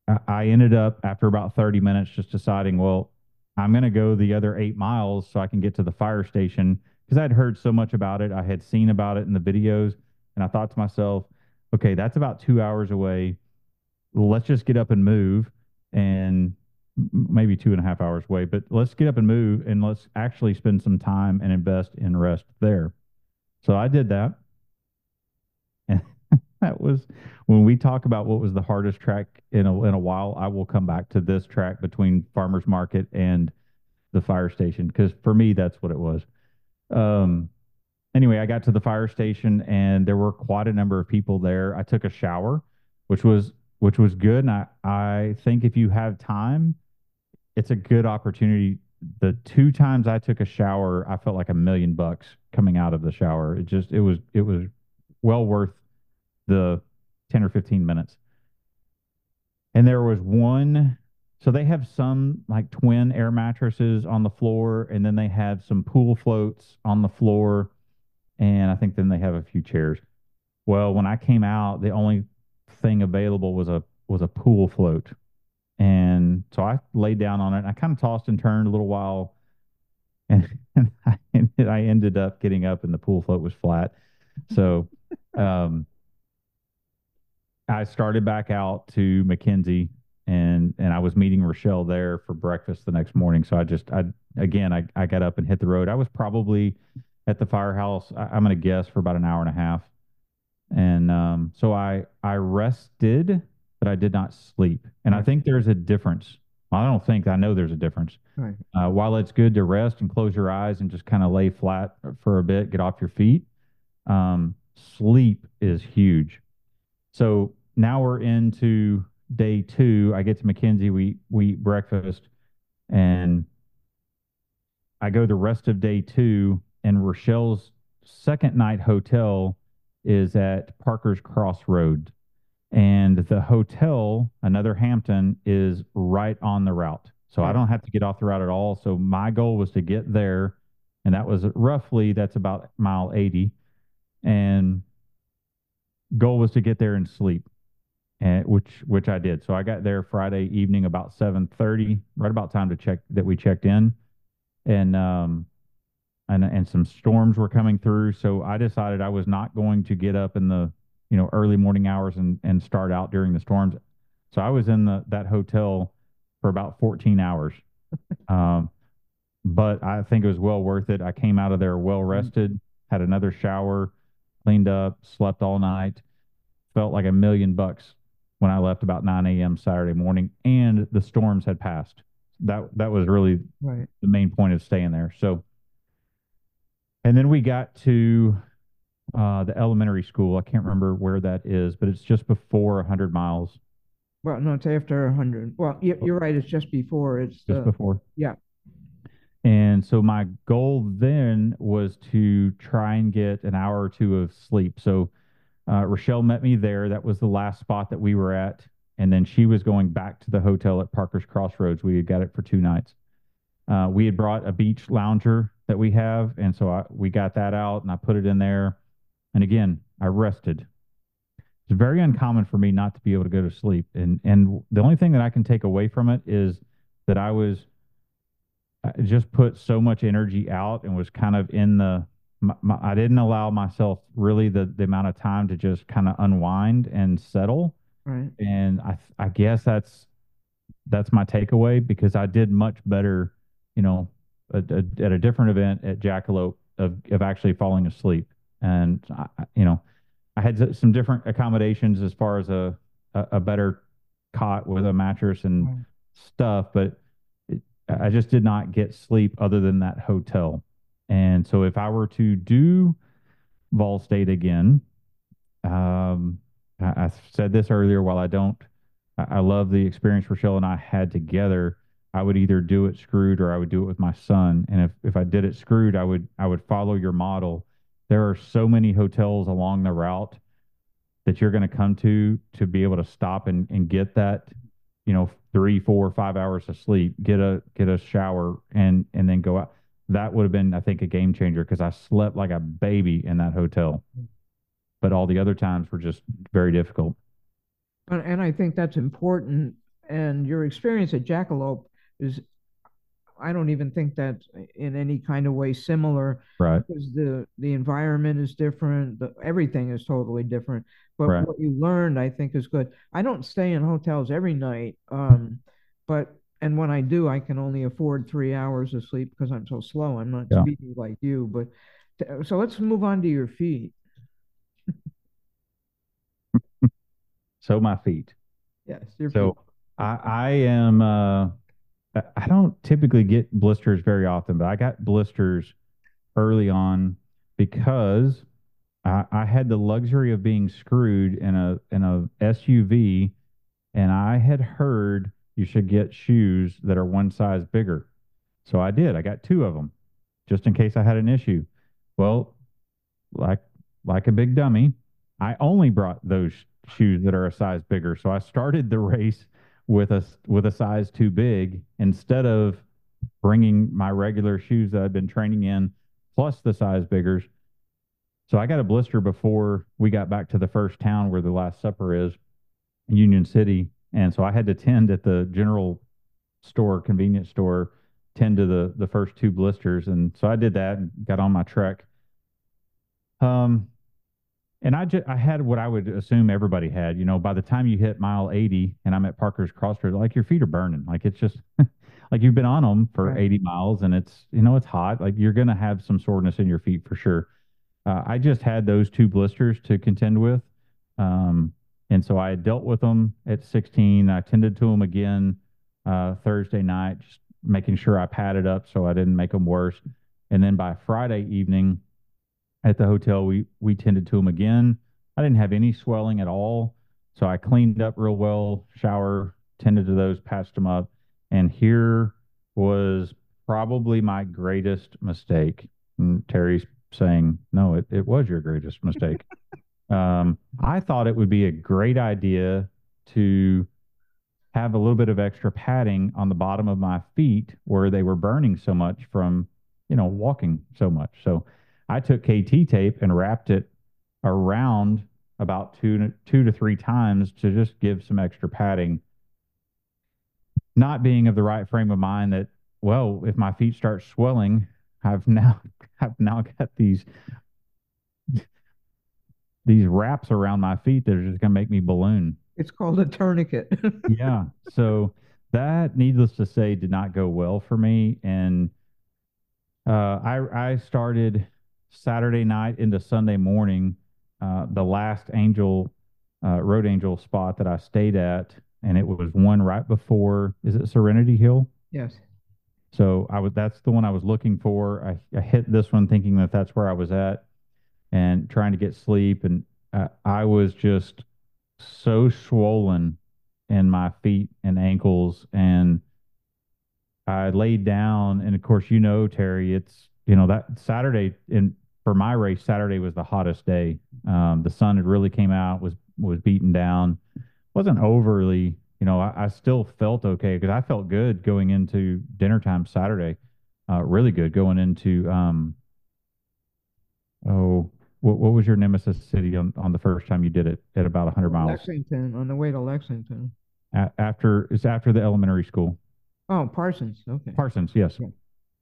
I ended up after about 30 minutes just deciding, well, I'm going to go the other 8 miles so I can get to the fire station because I'd heard so much about it. I had seen about it in the videos, and I thought to myself, okay, that's about 2 hours away. Let's just get up and move, and maybe 2.5 hours away, but let's get up and move and let's actually spend some time and invest in rest there. So I did that. And that was when we talk about what was the hardest track in a while, I will come back to this track between Farmers Market and the fire station because for me that's what it was. Um, anyway, I got to the fire station and there were quite a number of people there. I took a shower, which was good. And I think if you have time, it's a good opportunity. The two times I took a shower, I felt like $1 million coming out of the shower. It was well worth the 10 or 15 minutes. And there was one, so they have some like twin air mattresses on the floor, and then they have some pool floats on the floor, and I think then they have a few chairs. Well, when I came out, the only thing available was a pool float. And so I laid down on it. And I kind of tossed and turned a little while, and, I ended up getting up, and the pool float was flat. So um, I started back out to McKenzie, and I was meeting Rochelle there for breakfast the next morning. So I got up and hit the road. I was probably at the firehouse. I'm going to guess for about an hour and a half. And so I rested, but I did not sleep. And I think there's a difference. Well, I don't think I know there's a difference. Right. While it's good to rest and close your eyes and just kind of lay flat for a bit, get off your feet, sleep is huge. So now we're into day two. I get to McKenzie, we eat breakfast, and I go the rest of day two, and Rochelle's second night hotel is at Parker's Crossroads. And the hotel, another Hampton, is right on the route. So I don't have to get off the route at all. So my goal was to get there, and that's about mile 80. And goal was to get there and sleep, and which I did. So I got there Friday evening about 7:30, right about time to check that we checked in, and and some storms were coming through. So I decided I was not going to get up in the early morning hours and start out during the storms. So I was in that hotel for about 14 hours. Um, but I think it was well worth it. I came out of there well rested, had another shower, cleaned up, slept all night, felt like $1 million when I left about 9 a.m. Saturday morning, and the storms had passed. That was really Right. the main point of staying there. So, and then we got to the elementary school. I can't remember where that is, but it's just before 100 miles. Well, no, it's after 100. Well, you're right. It's just before. It's Just before. yeah. And so my goal then was to try and get an hour or two of sleep. So Rochelle met me there. That was the last spot that we were at. And then she was going back to the hotel at Parker's Crossroads. We had got it for 2 nights. We had brought a beach lounger that we have. And so we got that out and I put it in there. And again, I rested. It's very uncommon for me not to be able to go to sleep. And the only thing that I can take away from it is that I just put so much energy out and was kind of in I didn't allow myself really the amount of time to just kind of unwind and settle. Right. And I guess that's my takeaway because I did much better, at a different event at Jackalope of actually falling asleep. And I had some different accommodations as far as a better cot with a mattress and Right. stuff, but I just did not get sleep other than that hotel. And so if I were to do Vol State again, I said this earlier, while I love the experience Rochelle and I had together. I would either do it screwed or I would do it with my son. And if I did it screwed, I would follow your model. There are so many hotels along the route that you're going to come to be able to stop and get that, 3, 4, 5 hours of sleep, get a shower and then go out. That would have been, I think, a game changer because I slept like a baby in that hotel. But all the other times were just very difficult. And I think that's important. And your experience at Jackalope is, I don't even think that's in any kind of way similar, Right. because the environment is different, everything is totally different. But Right. what you learned, I think, is good. I don't stay in hotels every night, but and when I do, I can only afford 3 hours of sleep because I'm so slow. I'm not Yeah. speedy like you. But so let's move on to your feet. So my feet. Yes, your feet. So I am I don't typically get blisters very often, but I got blisters early on because I had the luxury of being screwed in a SUV, and I had heard you should get shoes that are one size bigger. So I did. I got two of them just in case I had an issue. Well, like like a big dummy, I only brought those shoes that are a size bigger. So I started the race with a size too big instead of bringing my regular shoes that I've been training in plus the size biggers. So I got a blister before we got back to the first town where the Last Supper is, Union City. And so I had to tend at the general store, convenience store, tend to the first two blisters. And so I did that and got on my trek. Um, and I had what I would assume everybody had. By the time you hit mile 80 and I'm at Parker's Crossroads, like your feet are burning. Like it's just like you've been on them for Right. 80 miles and it's hot. Like you're going to have some soreness in your feet for sure. I just had those two blisters to contend with. Um, and so I dealt with them at 16. I tended to them again Thursday night, just making sure I padded up so I didn't make them worse. And then by Friday evening at the hotel, we tended to them again. I didn't have any swelling at all. So I cleaned up real well, shower, tended to those, patched them up. And here was probably my greatest mistake. And Terry's saying, no, it was your greatest mistake. I thought it would be a great idea to have a little bit of extra padding on the bottom of my feet where they were burning so much from, walking so much. So I took KT tape and wrapped it around about two to three times to just give some extra padding. Not being of the right frame of mind that, well, if my feet start swelling, I've now I've now got these wraps around my feet that are just going to make me balloon. It's called a tourniquet. Yeah. So that, needless to say, did not go well for me. And I started Saturday night into Sunday morning, the last Road Angel spot that I stayed at, and it was one right before, is it Serenity Hill? Yes. So that's the one I was looking for. I hit this one thinking that that's where I was at and trying to get sleep. And I was just so swollen in my feet and ankles. And I laid down. And of course, Terry, that Saturday, for my race, Saturday was the hottest day. The sun had really came out, was beaten down. Wasn't overly, I still felt okay because I felt good going into dinner time Saturday. Really good going into, oh, what was your nemesis city on the first time you did it at about 100 miles? Lexington, on the way to Lexington. It's after the elementary school. Oh, Parsons. Okay. Parsons, yes. Yeah.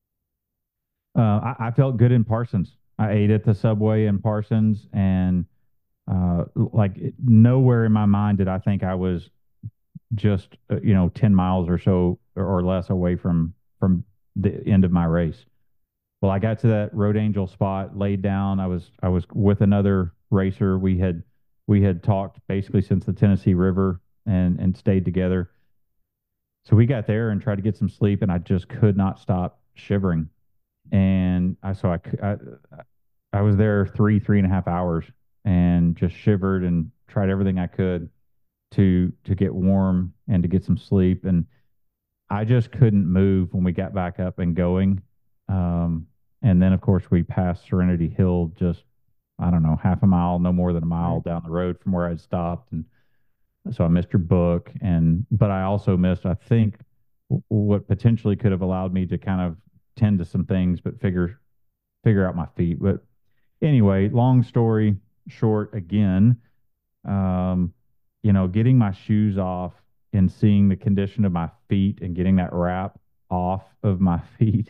I felt good in Parsons. I ate at the Subway in Parsons, and nowhere in my mind did I think I was just 10 miles or so or less away from the end of my race. Well, I got to that Road Angel spot, laid down. I was with another racer. We had talked basically since the Tennessee River and stayed together. So we got there and tried to get some sleep, and I just could not stop shivering. And I was there 3.5 hours and just shivered and tried everything I could to get warm and to get some sleep. And I just couldn't move when we got back up and going. And then, of course, we passed Serenity Hill just, I don't know, half a mile, no more than a mile Right. down the road from where I'd stopped. And so I missed your book. But I also missed, I think, what potentially could have allowed me to kind of tend to some things, but figure out my feet. But anyway, long story short, again, getting my shoes off and seeing the condition of my feet and getting that wrap off of my feet,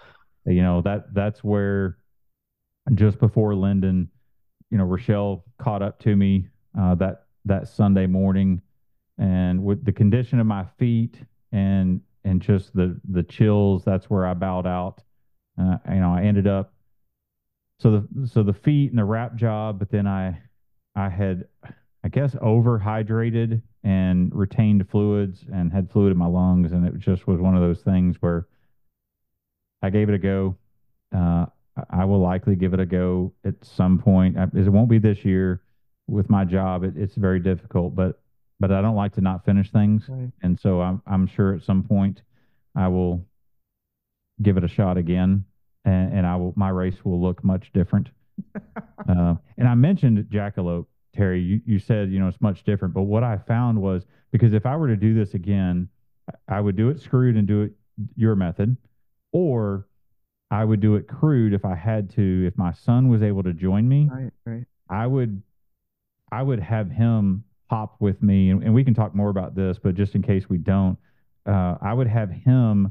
that's where just before Linden, Rochelle caught up to me that Sunday morning, and with the condition of my feet and just the chills, that's where I bowed out. I ended up so the feet and the wrap job, but then I had, I guess, overhydrated and retained fluids and had fluid in my lungs, and it just was one of those things where I gave it a go. Uh, I will likely give it a go at some point. It won't be this year with my job. It's very difficult, but I don't like to not finish things, Right. and so I'm sure at some point I will give it a shot again, and my race will look much different. And I mentioned Jackalope, Terry. You said it's much different, but what I found was, because if I were to do this again, I would do it screwed and do it your method, or I would do it crude if I had to. If my son was able to join me, Right, right. I would I would have him hop with me, and we can talk more about this, but just in case we don't, I would have him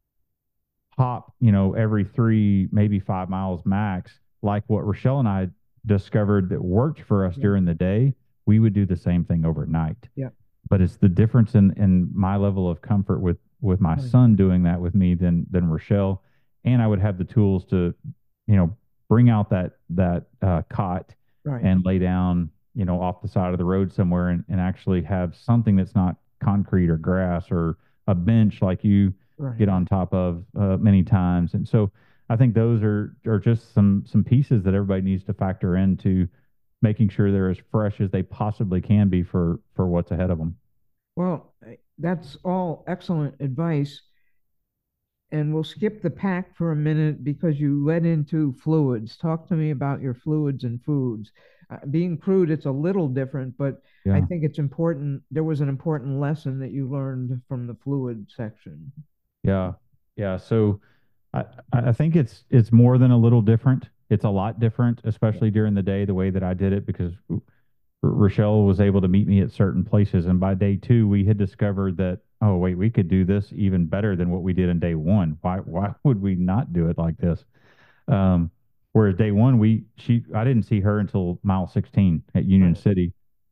hop, every 3, maybe 5 miles max, like what Rochelle and I discovered that worked for us Yeah, during the day. We would do the same thing overnight. yeah. But it's the difference in my level of comfort with my Right, son doing that with me than Rochelle. And I would have the tools to, bring out that cot right, and lay down, off the side of the road somewhere, and actually have something that's not concrete or grass or a bench like you right. get on top of many times. And so I think those are just some pieces that everybody needs to factor into making sure they're as fresh as they possibly can be for what's ahead of them. Well, that's all excellent advice. And we'll skip the pack for a minute because you led into fluids. Talk to me about your fluids and foods. Being crude, it's a little different, but I Yeah. think it's important. There was an important lesson that you learned from the fluid section. Yeah. Yeah. So I I think it's more than a little different. It's a lot different, especially during the day, the way that I did it, because Rochelle was able to meet me at certain places. And by day two, we had discovered that, oh, wait, we could do this even better than what we did in day one. Why would we not do it like this? Um, Whereas day one, I didn't see her until mile 16 at Union Right. City.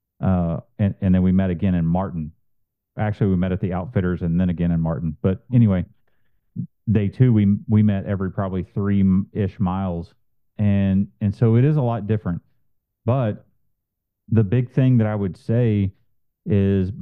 And then we met again in Martin. Actually, we met at the Outfitters and then again in Martin. But anyway, day two, we met every probably 3-ish miles. And so it is a lot different. But the big thing that I would say is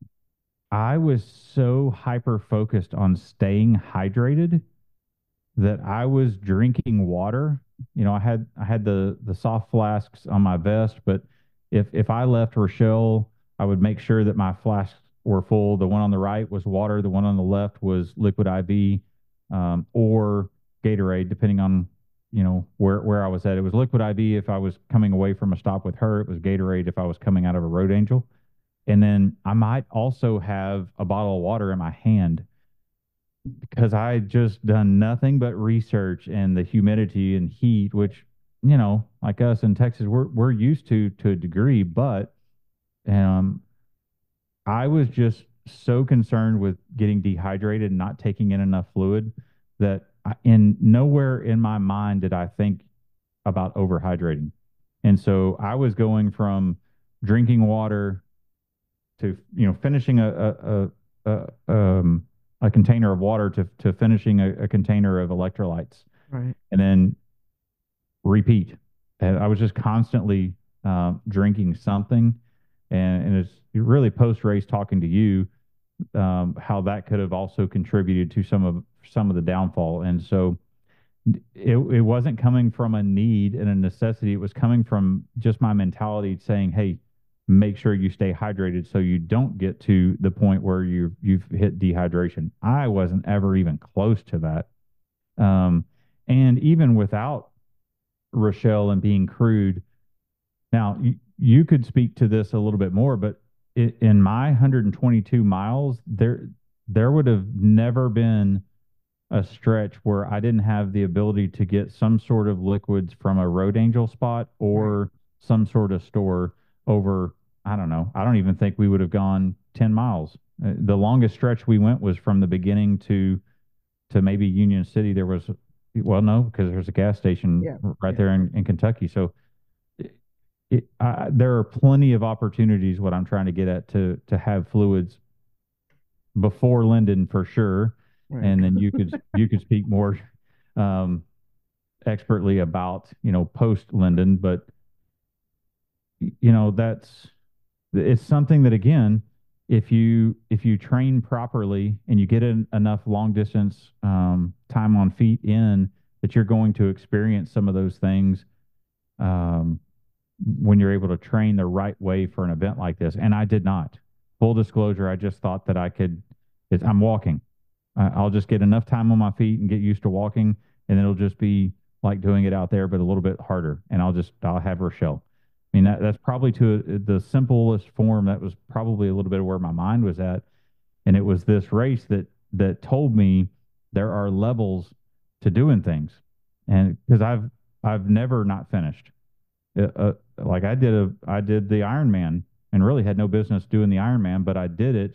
I was so hyper focused on staying hydrated that I was drinking water. I had the soft flasks on my vest, but if I left Rochelle, I would make sure that my flasks were full. The one on the right was water, the one on the left was liquid IV, or Gatorade, depending on where I was at. It was liquid IV if I was coming away from a stop with her. It was Gatorade if I was coming out of a road angel. And then I might also have a bottle of water in my hand because I just done nothing but research and the humidity and heat, which, like us in Texas, we're used to a degree, but um, I was just so concerned with getting dehydrated and not taking in enough fluid that in nowhere in my mind did I think about overhydrating. And so I was going from drinking water to finishing a container of water to finishing a container of electrolytes, Right. and then repeat. And I was just constantly drinking something, and it's really post race talking to you, how that could have also contributed to some of the downfall. And so it wasn't coming from a need and a necessity. It was coming from just my mentality saying, hey, make sure you stay hydrated so you don't get to the point where you've hit dehydration. I wasn't ever even close to that. And even without Rochelle and being crude, now you could speak to this a little bit more, but in my 122 miles, there would have never been a stretch where I didn't have the ability to get some sort of liquids from a road angel spot Right. or some sort of store over, I don't know. I don't even think we would have gone 10 miles The longest stretch we went was from the beginning to maybe Union City. There was, well, no, because there's a gas station Yeah, right yeah, there in Kentucky. So there are plenty of opportunities. What I'm trying to get at to have fluids before Linden for sure, right. and then you could speak more um, expertly about post Linden, but that's it's something that, again, if you train properly and you get enough long distance time on feet in, that you're going to experience some of those things um, when you're able to train the right way for an event like this. And I did not. Full disclosure, I just thought that I could. I'm walking. I'll just get enough time on my feet and get used to walking, and it'll just be like doing it out there, but a little bit harder. And I'll have Rochelle. I mean, that's probably to the simplest form. That was probably a little bit of where my mind was at, and it was this race that told me there are levels to doing things, and because I've never not finished. Like I did the Ironman and really had no business doing the Ironman, but I did it.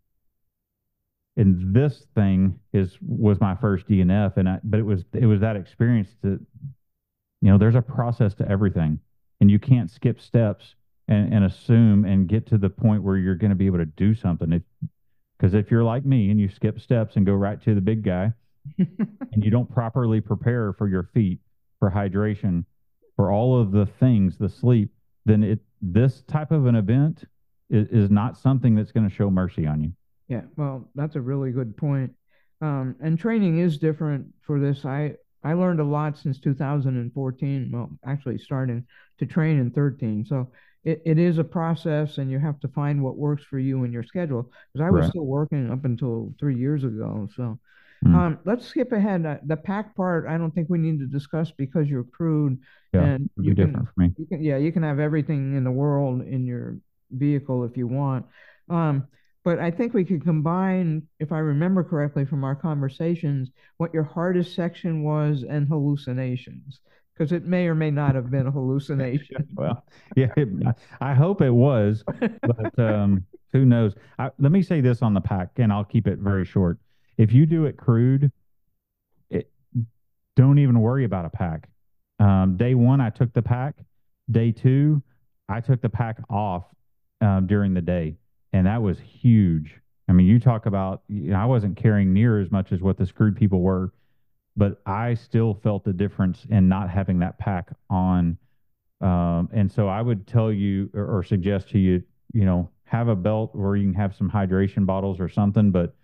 And this thing was my first DNF, but it was that experience that there's a process to everything, and you can't skip steps and assume and get to the point where you're going to be able to do something. Because if you're like me and you skip steps and go right to the big guy, and you don't properly prepare for your feet, for hydration, for all of the things, the sleep, then this type of an event is not something that's going to show mercy on you. Yeah, well, that's a really good point. And training is different for this. I learned a lot since 2014. Well, actually starting to train in 13. So it is a process, and you have to find what works for you and your schedule. Because I was Right. still working up until 3 years ago. So Mm. let's skip ahead. The pack part, I don't think we need to discuss because you're crude, Yeah, and it'd be different for me. yeah, you can have everything in the world in your vehicle if you want. Um, but I think we could combine, if I remember correctly from our conversations, what your hardest section was and hallucinations, because it may or may not have been a hallucination. Well, yeah, I hope it was, but who knows? Let me say this on the pack, and I'll keep it very short. If you do it crude, it, don't even worry about a pack. Day one, I took the pack. Day two, I took the pack off during the day, and that was huge. I mean, you talk about, I wasn't carrying near as much as what the screwed people were, but I still felt the difference in not having that pack on. And so I would tell you or suggest to you, have a belt where you can have some hydration bottles or something. But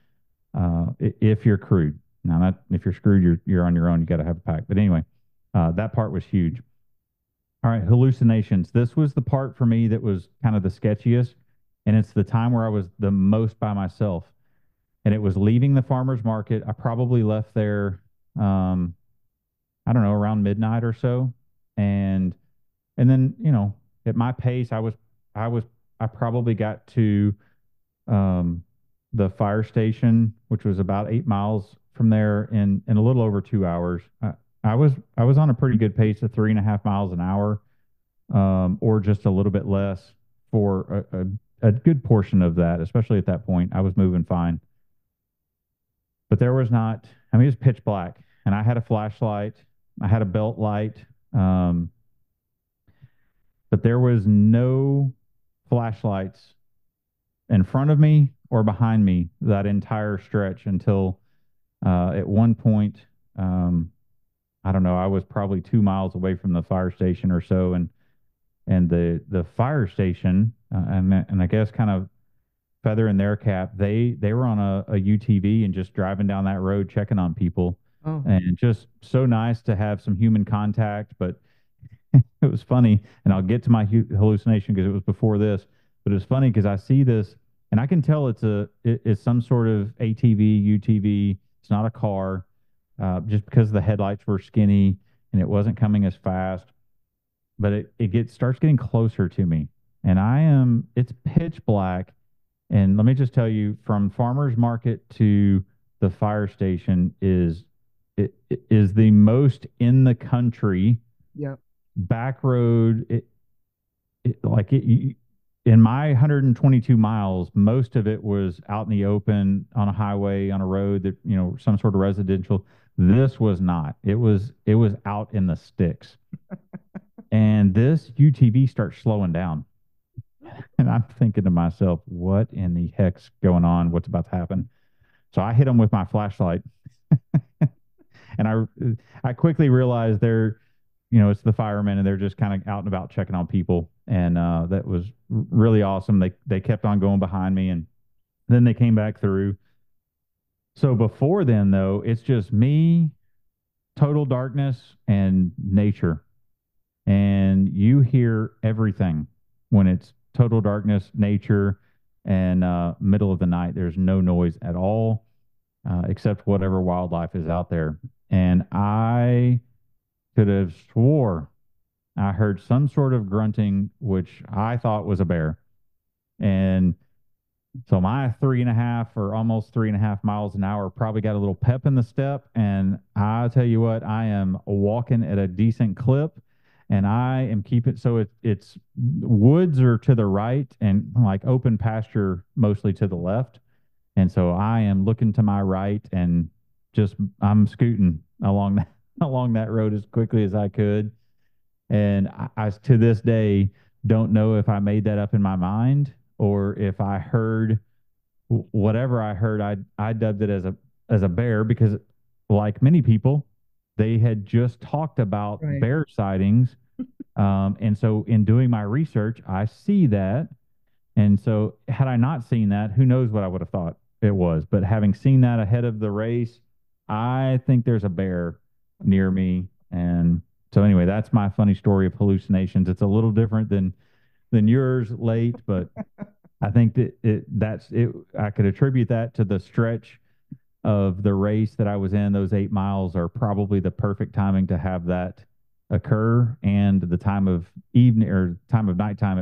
if you're crude, now not if you're screwed, you're on your own. You got to have a pack. But anyway, that part was huge. All right, hallucinations. This was the part for me that was kind of the sketchiest, and it's the time where I was the most by myself. And it was leaving the farmer's market. I probably left there, I don't know, around midnight or so, and then at my pace, I was I probably got to um, the fire station, which was about 8 miles from there, in a little over 2 hours. I was on a pretty good pace of 3.5 miles an hour, or just a little bit less for a good portion of that. Especially at that point, I was moving fine. But there was not. I mean, it was pitch black, and I had a flashlight. I had a belt light. Um, but there was no flashlights in front of me or behind me that entire stretch until at one point, I don't know, I was probably 2 miles away from the fire station or so, and the fire station, and I guess kind of feather in their cap, they were on a UTV and just driving down that road checking on people, Oh, and just so nice to have some human contact. But it was funny, and I'll get to my hallucination because it was before this. But it's funny because I see this, and I can tell it's some sort of ATV, UTV. It's not a car, just because the headlights were skinny and it wasn't coming as fast. But it starts getting closer to me, and it's pitch black. And let me just tell you, from farmers market to the fire station it is the most in the country yeah. back road. Like in my 122 miles, most of it was out in the open on a highway, on a road that, some sort of residential. This was not. It was out in the sticks. And this UTV starts slowing down. And I'm thinking to myself, what in the heck's going on? What's about to happen? So I hit them with my flashlight. And I quickly realized it's the firemen and they're just kind of out and about checking on people. And that was really awesome. They kept on going behind me and then they came back through. So before then, though, it's just me, total darkness, and nature. And you hear everything when it's total darkness, nature, and middle of the night. There's no noise at all, except whatever wildlife is out there. And I could have swore I heard some sort of grunting, which I thought was a bear. And so my 3.5 or almost 3.5 miles an hour probably got a little pep in the step. And I'll tell you what, I am walking at a decent clip and I am keeping, so it's woods are to the right and like open pasture mostly to the left. And so I am looking to my right and just I'm scooting along that along that road as quickly as I could. And I to this day don't know if I made that up in my mind or if I heard whatever I heard. I dubbed it as a bear because, like many people, they had just talked about Right. bear sightings, and so in doing my research, I see that. And so, had I not seen that, who knows what I would have thought it was. But having seen that ahead of the race, I think there's a bear near me. And so, anyway, that's my funny story of hallucinations. It's a little different than yours, late, but I think that's it. I could attribute that to the stretch of the race that I was in. Those 8 miles are probably the perfect timing to have that occur, and the time of evening or time of nighttime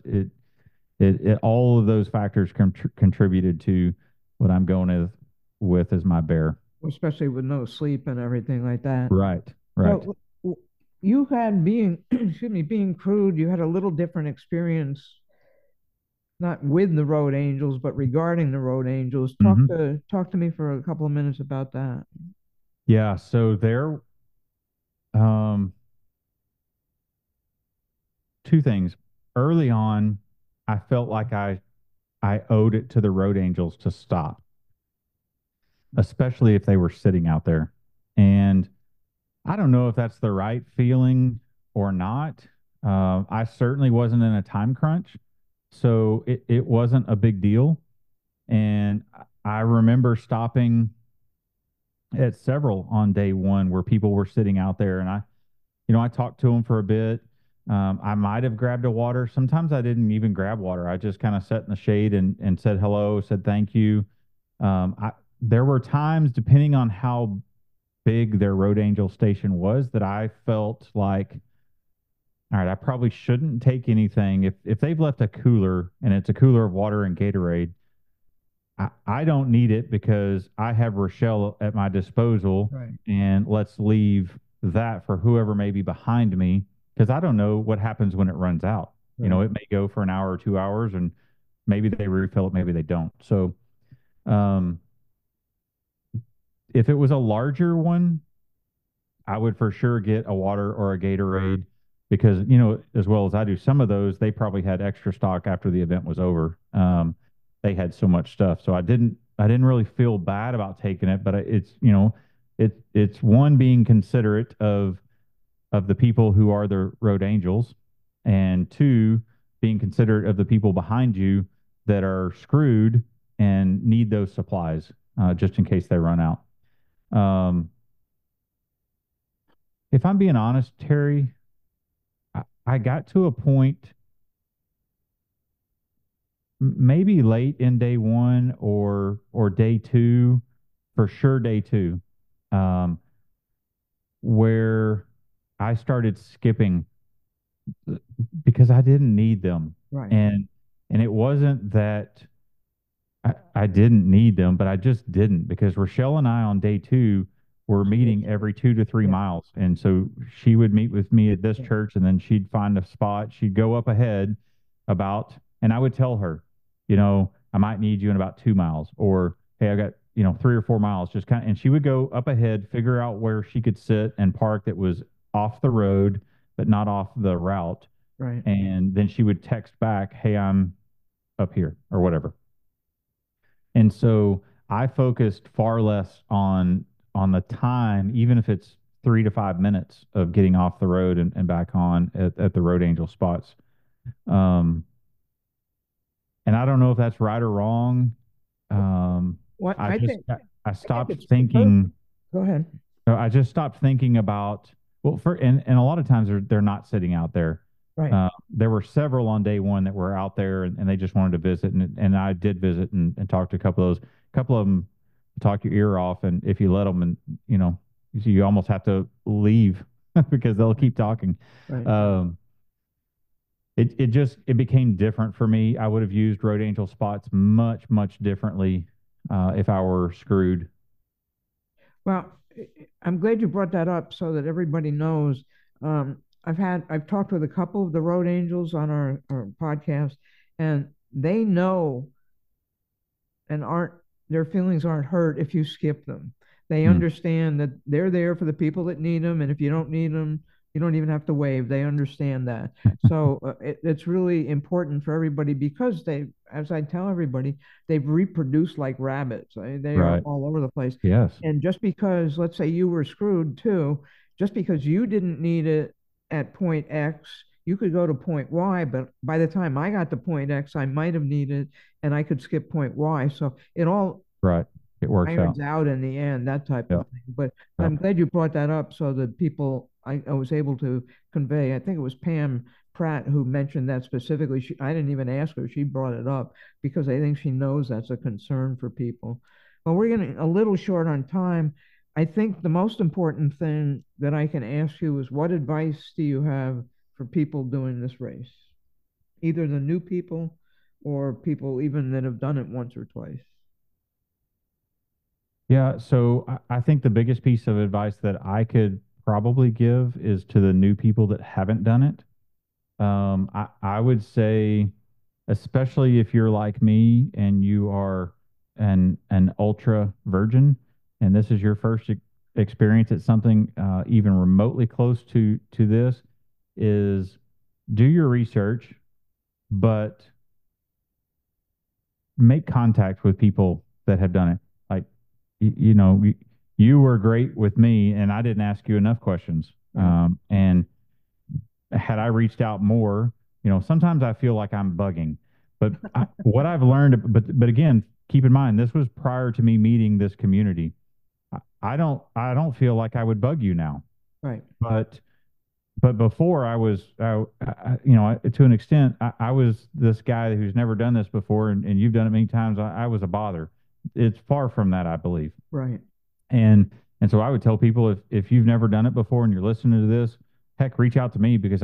it all of those factors contributed to what I'm going with as my bear. Especially with no sleep and everything like that. Right, right. So you had being, excuse me, being crewed, you had a little different experience, not with the Road Angels, but regarding the Road Angels. Hmm. Talk to me for a couple of minutes about that. Yeah. So there, um, two things. Early on, I felt like I owed it to the Road Angels to stop, especially if they were sitting out there. And I don't know if that's the right feeling or not. I certainly wasn't in a time crunch, so it wasn't a big deal. And I remember stopping at several on day one where people were sitting out there, and I talked to them for a bit. I might have grabbed a water. Sometimes I didn't even grab water. I just kind of sat in the shade and said hello, said thank you. There were times, depending on how big their Road Angel station was, that I felt like, all right, I probably shouldn't take anything. If they've left a cooler and it's a cooler of water and Gatorade, I don't need it because I have Rochelle at my disposal, Right. and let's leave that for whoever may be behind me because I don't know what happens when it runs out. Right. It may go for an hour or 2 hours, and maybe they refill it, maybe they don't. So, um, if it was a larger one, I would for sure get a water or a Gatorade because, as well as I do, some of those they probably had extra stock after the event was over. They had so much stuff, so I didn't really feel bad about taking it, but it's one being considerate of the people who are the Road Angels, and two being considerate of the people behind you that are screwed and need those supplies just in case they run out. Um, if I'm being honest, Terry, I got to a point maybe late in day one or day two, for sure day two, um, where I started skipping because I didn't need them. Right. And it wasn't that I didn't need them, but I just didn't because Rochelle and I on day two were meeting every 2 to 3 miles. And so she would meet with me at this Yeah. church and then she'd find a spot. She'd go up ahead about And I would tell her, I might need you in about 2 miles, or hey, I got, 3 or 4 miles, just kind of, and she would go up ahead, figure out where she could sit and park that was off the road, but not off the route. Right. And then she would text back, hey, I'm up here or whatever. And so I focused far less on the time, even if it's 3 to 5 minutes of getting off the road and back on at the Road Angel spots. Um, and I don't know if that's right or wrong. What I I just think I I think stopped it's thinking. go ahead. I just stopped thinking about, well, and a lot of times they're not sitting out there. Right. There were several on day one that were out there, and they just wanted to visit, and I did visit and talk to a couple of those. A couple of them talk your ear off, and if you let them, and you almost have to leave because they'll keep talking. Right. It became different for me. I would have used Road Angel spots much differently if I were screwed. Well, I'm glad you brought that up so that everybody knows. I've talked with a couple of the Road Angels on our podcast, and they know and aren't their feelings aren't hurt if you skip them. They Hmm. understand that they're there for the people that need them, and if you don't need them, you don't even have to wave. They understand that. So it's really important for everybody because they, as I tell everybody, they've reproduced like rabbits. They are Right. all over the place. Yes. And just because, let's say you were screwed too, just because you didn't need it at point X, you could go to point Y, but by the time I got to point X, I might have needed and I could skip point Y. So it all Right. It works out. irons out in the end, that type Yeah. of thing. But Yeah. I'm glad you brought that up so that people, I was able to convey. I think it was Pam Pratt who mentioned that specifically. I didn't even ask her. She brought it up because I think she knows that's a concern for people. But we're getting a little short on time. I think the most important thing that I can ask you is what advice do you have for people doing this race? Either the new people or people even that have done it once or twice. Yeah, so I think the biggest piece of advice that I could probably give is to the new people that haven't done it. I would say, especially if you're like me and you are an ultra virgin, and this is your first experience at something even remotely close to this, is do your research, but make contact with people that have done it. Like, you were great with me, and I didn't ask you enough questions. And had I reached out more, sometimes I feel like I'm bugging. But what I've learned, but again, keep in mind, this was prior to me meeting this community. I don't feel like I would bug you now. Right. But before I was, to an extent, I was this guy who's never done this before, and you've done it many times. I was a bother. It's far from that, I believe. Right. And so I would tell people if you've never done it before and you're listening to this, heck, reach out to me because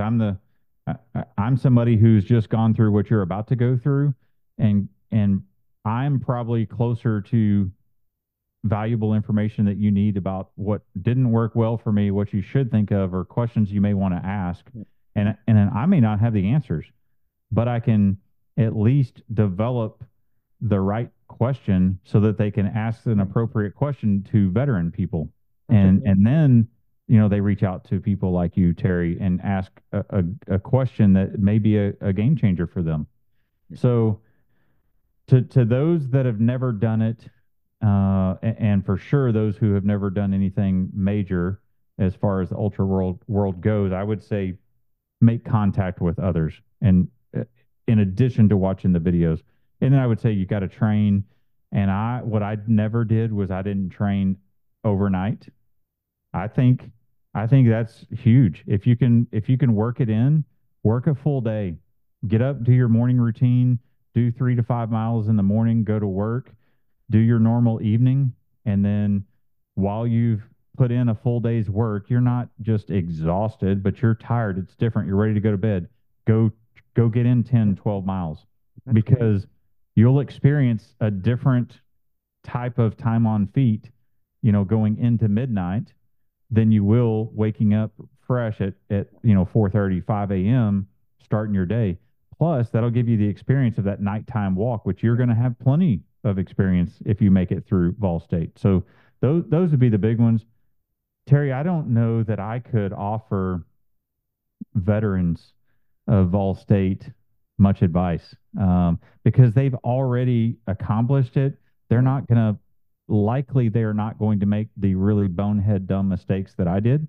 I'm somebody who's just gone through what you're about to go through, and I'm probably closer to valuable information that you need about what didn't work well for me, what you should think of, or questions you may want to ask. And then I may not have the answers, but I can at least develop the right question so that they can ask an appropriate question to veteran people. And then, they reach out to people like you, Terry, and ask a question that may be a game changer for them. So to those that have never done it, and for sure those who have never done anything major as far as the ultra world goes, I would say make contact with others, and in addition to watching the videos. And then I would say you got to train. And what I never did was I didn't train overnight. I think I think that's huge. If you can work it in, work a full day. Get up, do your morning routine, do 3 to 5 miles in the morning, go to work, do your normal evening, and then while you've put in a full day's work, you're not just exhausted, but you're tired. It's different. You're ready to go to bed. Go go get in 10, 12 miles because you'll experience a different type of time on feet, going into midnight than you will waking up fresh at 4:30, 5 a.m., starting your day. Plus, that'll give you the experience of that nighttime walk, which you're going to have plenty of experience if you make it through Vol State. So those would be the big ones. Terry, I don't know that I could offer veterans of Vol State much advice because they've already accomplished it. They're not going to, likely, they are not going to make the really bonehead dumb mistakes that I did.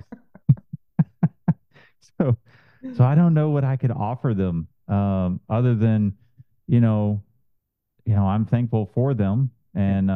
So, so I don't know what I could offer them other than, you know, I'm thankful for them, and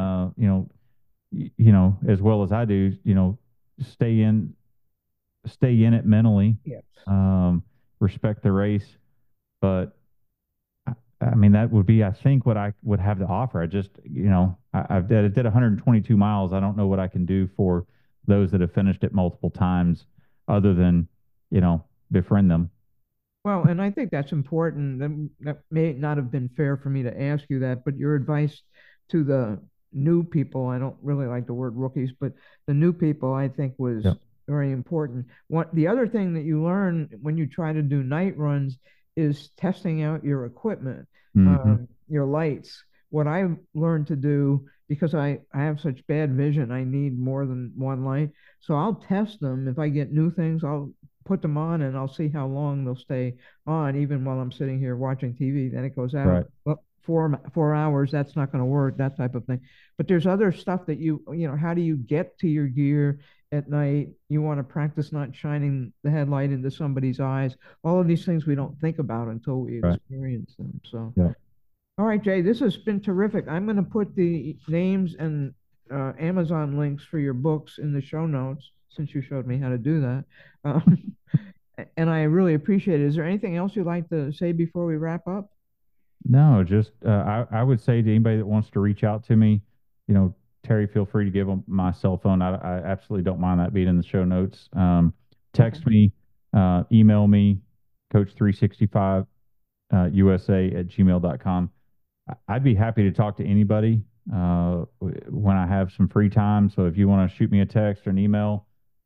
as well as I do, stay in, stay in it mentally, Yes. respect the race. But I mean, that would be, I think, what I would have to offer. I just, I did 122 miles. I don't know what I can do for those that have finished it multiple times, other than, befriend them. Well, and I think that's important. That may not have been fair for me to ask you that, but your advice to the new people, I don't really like the word rookies, but the new people, I think, was Yeah. very important. The other thing that you learn when you try to do night runs is testing out your equipment, Hmm. your lights. What I've learned to do, because I have such bad vision, I need more than one light. So I'll test them. If I get new things, I'll put them on and I'll see how long they'll stay on, even while I'm sitting here watching TV. Then it goes out. Right. Well, 4 hours, that's not going to work, that type of thing. But there's other stuff that how do you get to your gear at night? You want to practice not shining the headlight into somebody's eyes. All of these things we don't think about until we Right. experience them. So, Yeah. all right, Jay, this has been terrific. I'm going to put the names and Amazon links for your books in the show notes since you showed me how to do that. Um, and I really appreciate it. Is there anything else you'd like to say before we wrap up? No, just I would say to anybody that wants to reach out to me, Terry, feel free to give them my cell phone. I absolutely don't mind that being in the show notes. Okay. Text me, email me, coach365 USA at gmail.com. I'd be happy to talk to anybody when I have some free time. So if you want to shoot me a text or an email,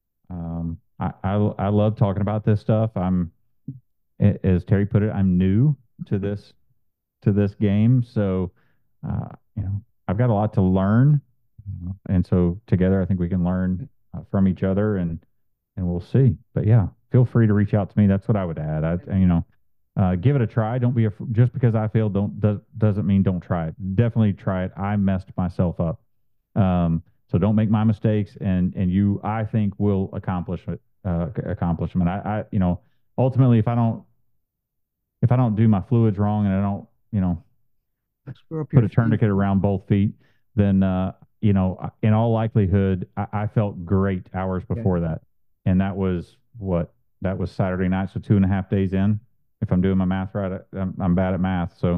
I love talking about this stuff. As Terry put it, I'm new to this game. So, uh, you know, I've got a lot to learn, and so together, I think we can learn from each other, and we'll see. But yeah, feel free to reach out to me. That's what I would add. Give it a try. Don't be just because I failed. Doesn't mean don't try it. Definitely try it. I messed myself up. So don't make my mistakes, and you, I think, will accomplish them. And ultimately, if I don't do my fluids wrong, and I don't, Screw up put your a feet. tourniquet around both feet, then in all likelihood, I felt great hours Yeah. before that, and that was what that was Saturday night, so 2.5 days in, if I'm doing my math right. I'm bad at math, so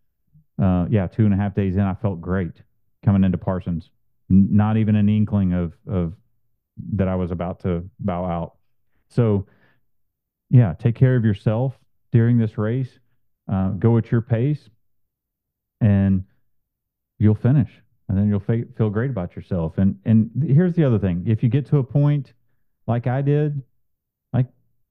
yeah, 2.5 days in, I felt great coming into Parsons. Not even an inkling of that I was about to bow out. So yeah, take care of yourself during this race. Go at your pace, and you'll finish, and then you'll feel great about yourself. And here's the other thing: if you get to a point like I did, like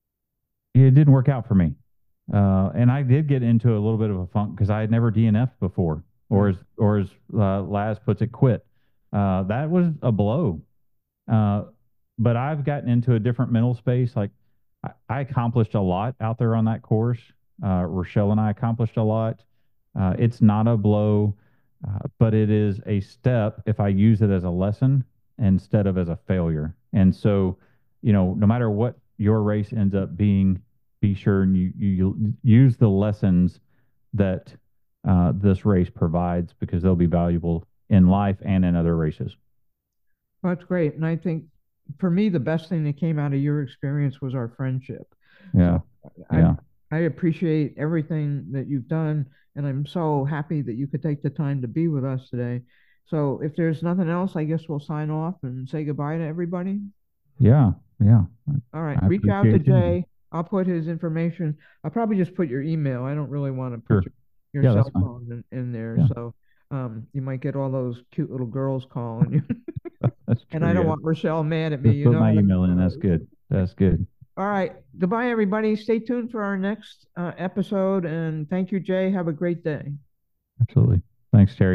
it didn't work out for me, and I did get into a little bit of a funk because I had never DNF'd before, or Right. as Laz puts it, quit. That was a blow. Uh, but I've gotten into a different mental space. Like I accomplished a lot out there on that course. Rochelle and I accomplished a lot. It's not a blow, but it is a step if I use it as a lesson instead of as a failure. And so, no matter what your race ends up being, be sure and you use the lessons that this race provides, because they'll be valuable in life and in other races. Well, that's great. And I think for me, the best thing that came out of your experience was our friendship. Yeah. So I Yeah. I appreciate everything that you've done, and I'm so happy that you could take the time to be with us today. So if there's nothing else, I guess we'll sign off and say goodbye to everybody. Yeah. Yeah. All right, I reach out to appreciate you. Jay. I'll put his information. I'll probably just put your email. I don't really want to put Sure. your Yeah, that's cell fine. phone in there. Yeah. So you might get all those cute little girls calling you. That's And true. I don't Yeah. want Rochelle mad at me. Just You put know my how the email in. girl That's is. good. That's good. All right. Goodbye, everybody. Stay tuned for our next episode. And thank you, Jay. Have a great day. Absolutely. Thanks, Terry.